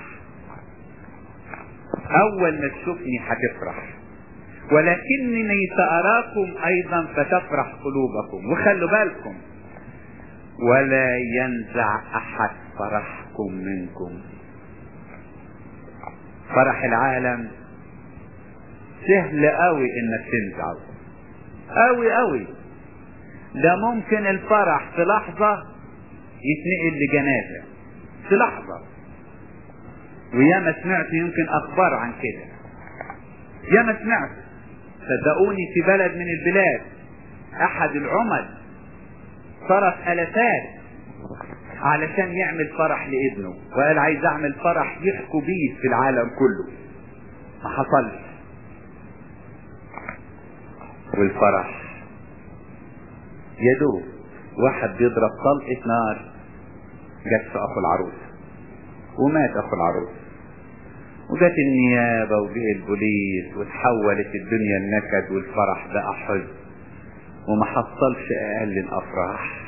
اول ما تشوفني هتفرح. ولكنني سأراكم ايضا فتفرح قلوبكم. وخلوا بالكم ولا ينزع احد فرحكم منكم. فرح العالم سهل قوي انك تنزعه، قوي قوي. ده ممكن الفرح في لحظة يتنقل لجنازة في لحظة. وياما سمعت يمكن اخبار عن كده، ياما سمعت. صدقوني في بلد من البلاد احد العمد صرف الافات علشان يعمل فرح لابنه، وقال عايز اعمل فرح يحكوا بيه في العالم كله. ما حصلش. والفرح يدوب واحد بيضرب طلقة نار جت في اخو العروس ومات اخو العروس. وجت النيابة وجه البوليس وتحولت الدنيا النكد والفرح بقى حزن. وما حصلش اقل الافراح.